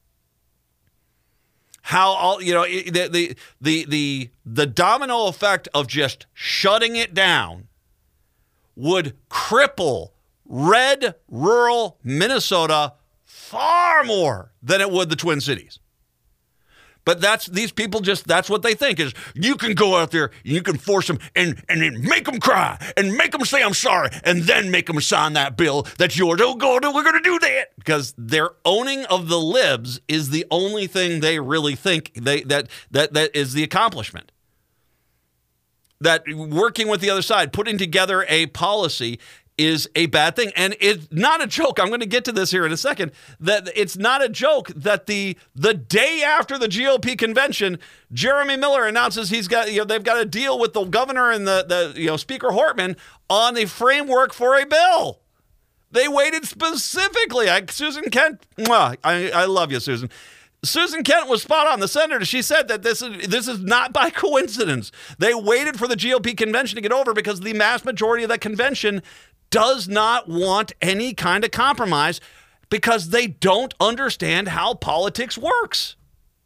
How the domino effect of just shutting it down would cripple red rural Minnesota far more than it would the Twin Cities. But that's what they think is you can go out there, you can force them and then make them cry and make them say I'm sorry and then make them sign that bill that's yours. Oh God, we're going to do that, because their owning of the libs is the only thing they really think that is the accomplishment. That working with the other side, putting together a policy is a bad thing. And it's not a joke. I'm going to get to this here in a second. That it's not a joke that the day after the GOP convention, Jeremy Miller announces they've got a deal with the governor and the Speaker Hortman on the framework for a bill. They waited specifically. Susan Kent, I love you, Susan. Susan Kent was spot on. The senator, she said that this is not by coincidence. They waited for the GOP convention to get over because the mass majority of that convention does not want any kind of compromise because they don't understand how politics works.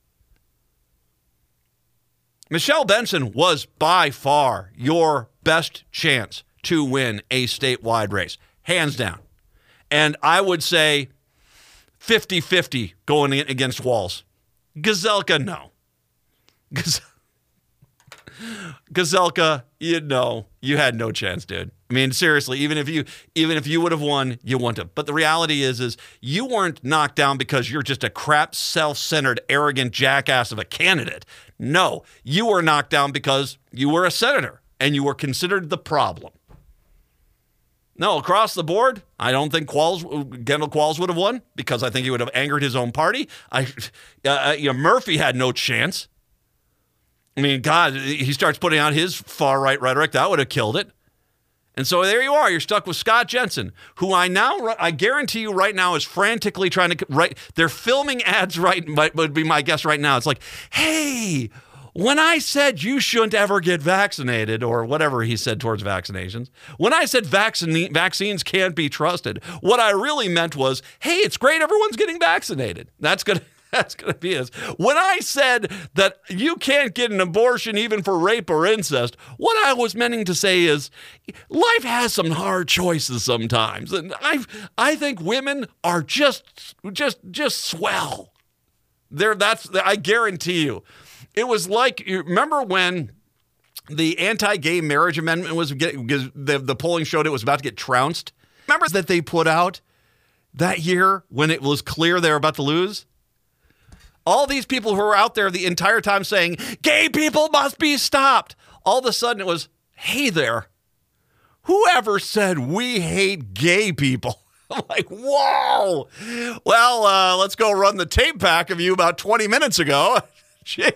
Michelle Benson was by far your best chance to win a statewide race, hands down. And I would say 50-50 going in against Walz. Gazelka, no. Gazelka, you had no chance, dude. I mean, seriously, even if you would have won, you wouldn't have. But the reality is you weren't knocked down because you're just a crap, self-centered, arrogant jackass of a candidate. No, you were knocked down because you were a senator and you were considered the problem. No, across the board, I don't think Kendall Qualls would have won because I think he would have angered his own party. Murphy had no chance. I mean, God, he starts putting out his far-right rhetoric. That would have killed it. And so there you are. You're stuck with Scott Jensen, who I guarantee you right now is frantically trying to they're filming ads would be my guess right now. It's like, hey, when I said you shouldn't ever get vaccinated, or whatever he said towards vaccinations, when I said vaccines can't be trusted, what I really meant was, hey, it's great everyone's getting vaccinated. That's going to be it. When I said that you can't get an abortion even for rape or incest, what I was meaning to say is life has some hard choices sometimes. And I think women are just swell. I guarantee you. It was like, you remember when the anti-gay marriage amendment was the polling showed it was about to get trounced? Remember that they put out that year when it was clear they were about to lose? All these people who were out there the entire time saying, gay people must be stopped. All of a sudden it was, hey there, whoever said we hate gay people? I'm like, whoa. Well, let's go run the tape back of you about 20 minutes ago. Jeez.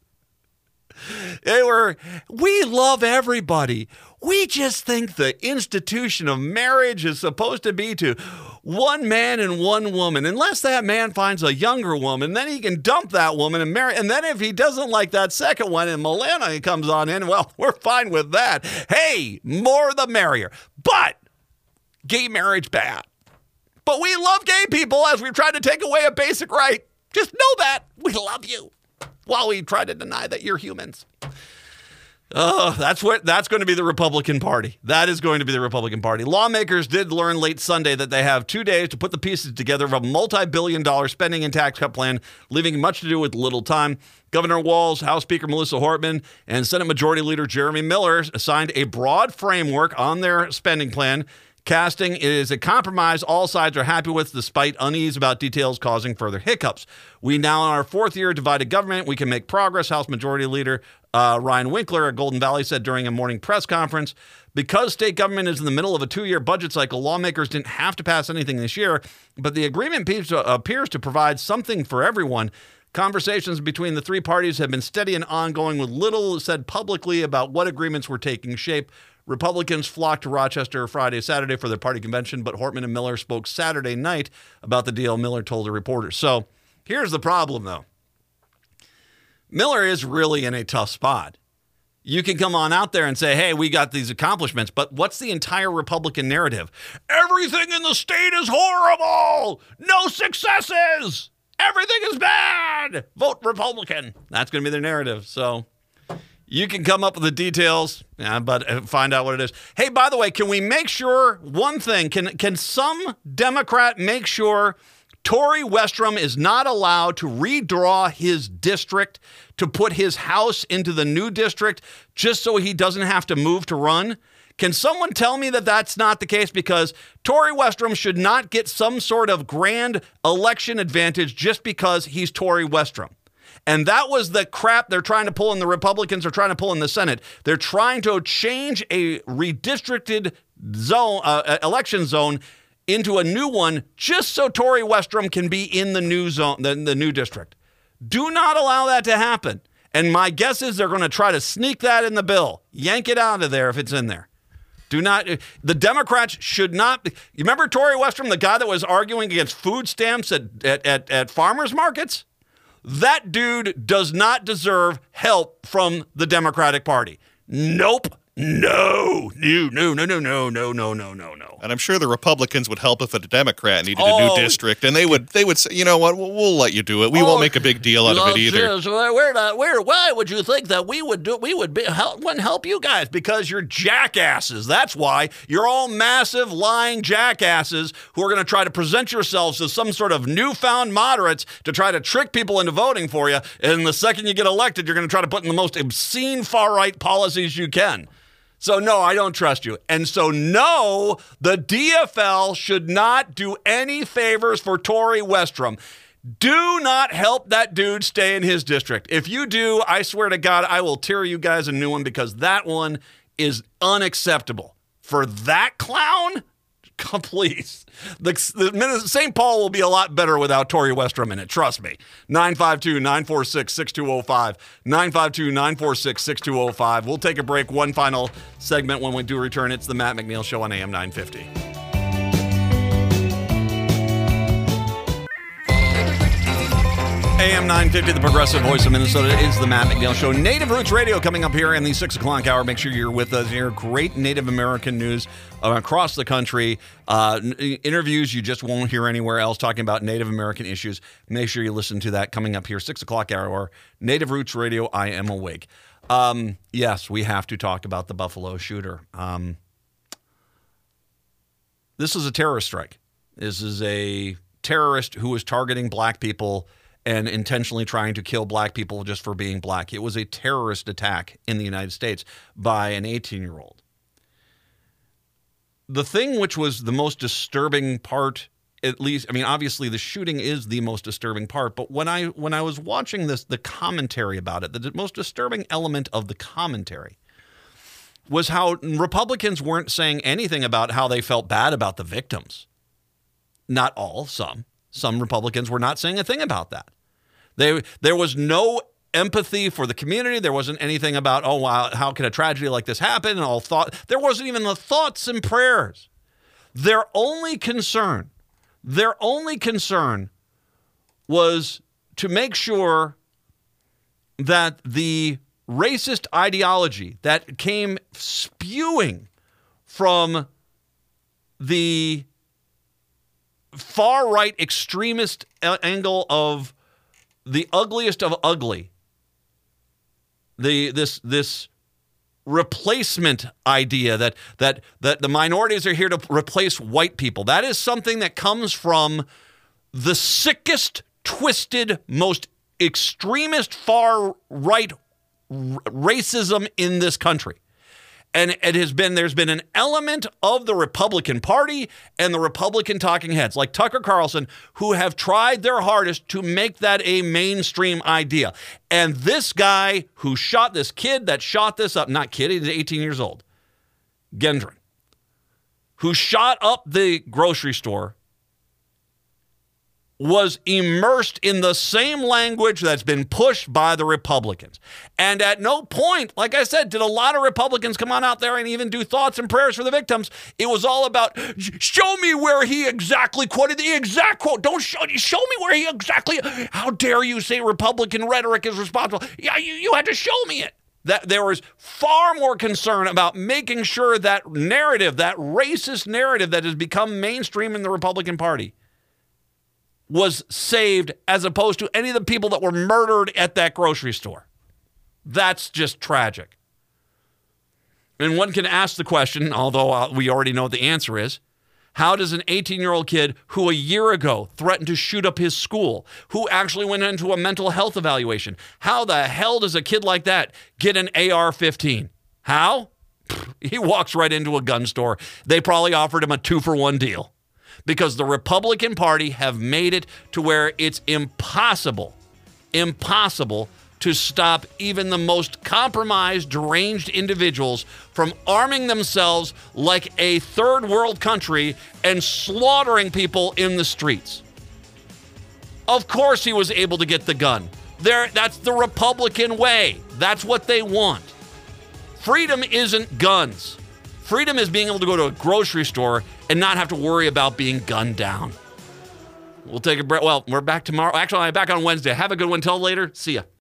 We love everybody. We just think the institution of marriage is supposed to be to one man and one woman. Unless that man finds a younger woman, then he can dump that woman and marry. And then if he doesn't like that second one and Milena comes on in, well, we're fine with that. Hey, more the merrier. But gay marriage bad. But we love gay people as we've tried to take away a basic right. Just know that. We love you. While we try to deny that you're humans. That's going to be the Republican Party. That is going to be the Republican Party. Lawmakers did learn late Sunday that they have 2 days to put the pieces together of a multi-billion-dollar spending and tax cut plan, leaving much to do with little time. Governor Walz, House Speaker Melissa Hortman, and Senate Majority Leader Jeremy Miller signed a broad framework on their spending plan. Casting is a compromise all sides are happy with, despite unease about details causing further hiccups. We now, in our fourth year of divided government, we can make progress, House Majority Leader Ryan Winkler at Golden Valley said during a morning press conference. Because state government is in the middle of a 2-year budget cycle, lawmakers didn't have to pass anything this year, but the agreement appears to provide something for everyone. Conversations between the three parties have been steady and ongoing, with little said publicly about what agreements were taking shape. Republicans flocked to Rochester Friday, Saturday for their party convention, but Hortman and Miller spoke Saturday night about the deal, Miller told the reporters. So here's the problem, though. Miller is really in a tough spot. You can come on out there and say, hey, we got these accomplishments, but what's the entire Republican narrative? Everything in the state is horrible. No successes. Everything is bad. Vote Republican. That's going to be their narrative. So you can come up with the details, but find out what it is. Hey, by the way, can we make sure one thing? Can some Democrat make sure Tory Westrum is not allowed to redraw his district to put his house into the new district just so he doesn't have to move to run? Can someone tell me that that's not the case? Because Tory Westrum should not get some sort of grand election advantage just because he's Tory Westrum. And that was the crap they're trying to pull in. The Republicans are trying to pull in the Senate. They're trying to change a redistricted zone, election zone into a new one just so Tory Westrum can be in the new zone, the new district. Do not allow that to happen. And my guess is they're going to try to sneak that in the bill. Yank it out of there if it's in there. Do not. The Democrats should not. You remember Tory Westrum, the guy that was arguing against food stamps at farmers markets? That dude does not deserve help from the Democratic Party. Nope. No. And I'm sure the Republicans would help if a Democrat needed a new district, and they would say, you know what, we'll let you do it. We won't make a big deal out of it either. Why would you think that we wouldn't help you guys? Because you're jackasses. That's why. You're all massive lying jackasses who are going to try to present yourselves as some sort of newfound moderates to try to trick people into voting for you. And the second you get elected, you're going to try to put in the most obscene far-right policies you can. So, no, I don't trust you. And so, no, the DFL should not do any favors for Tory Westrum. Do not help that dude stay in his district. If you do, I swear to God, I will tear you guys a new one because that one is unacceptable. For that clown? Please. The St. Paul will be a lot better without Tory Westrum in it. Trust me. 952-946-6205. 952-946-6205. We'll take a break. One final segment when we do return. It's the Matt McNeil Show on AM 950. AM 950, the progressive voice of Minnesota, is the Matt McNeil Show. Native Roots Radio coming up here in the 6 o'clock hour. Make sure you're with us here. Great Native American news across the country. Interviews you just won't hear anywhere else talking about Native American issues. Make sure you listen to that coming up here, 6 o'clock hour. Native Roots Radio, I am awake. Yes, we have to talk about the Buffalo shooter. This is a terrorist strike. This is a terrorist who was targeting black people and intentionally trying to kill black people just for being black. It was a terrorist attack in the United States by an 18-year-old. The thing which was the most disturbing part, at least, I mean, obviously the shooting is the most disturbing part, but when I was watching this, the commentary about it, the most disturbing element of the commentary was how Republicans weren't saying anything about how they felt bad about the victims. Not all, some. Some Republicans were not saying a thing about that. There was no empathy for the community. There wasn't anything about, oh, wow, how can a tragedy like this happen? And there wasn't even the thoughts and prayers. Their only concern was to make sure that the racist ideology that came spewing from the far-right extremist angle of the ugliest of ugly, this replacement idea that the minorities are here to replace white people. That is something that comes from the sickest, twisted, most extremist far-right racism in this country. And there's been an element of the Republican Party and the Republican talking heads, like Tucker Carlson, who have tried their hardest to make that a mainstream idea. And this guy who shot this kid that shot this up, not kid, he's 18 years old, Gendron, who shot up the grocery store, was immersed in the same language that's been pushed by the Republicans. And at no point, like I said, did a lot of Republicans come on out there and even do thoughts and prayers for the victims. It was all about, show me where he exactly quoted the exact quote. Don't show me where he exactly, how dare you say Republican rhetoric is responsible? Yeah, you had to show me it. That there was far more concern about making sure that narrative, that racist narrative that has become mainstream in the Republican Party, was saved as opposed to any of the people that were murdered at that grocery store. That's just tragic. And one can ask the question, although we already know what the answer is, how does an 18-year-old kid who a year ago threatened to shoot up his school, who actually went into a mental health evaluation, how the hell does a kid like that get an AR-15? How? He walks right into a gun store. They probably offered him a 2-for-1 deal. Because the Republican Party have made it to where it's impossible to stop even the most compromised, deranged individuals from arming themselves like a third world country and slaughtering people in the streets. Of course he was able to get the gun. That's the Republican way. That's what they want. Freedom isn't guns. Freedom is being able to go to a grocery store and not have to worry about being gunned down. We'll take a break. Well, we're back tomorrow. Actually, I'm back on Wednesday. Have a good one. Till later. See ya.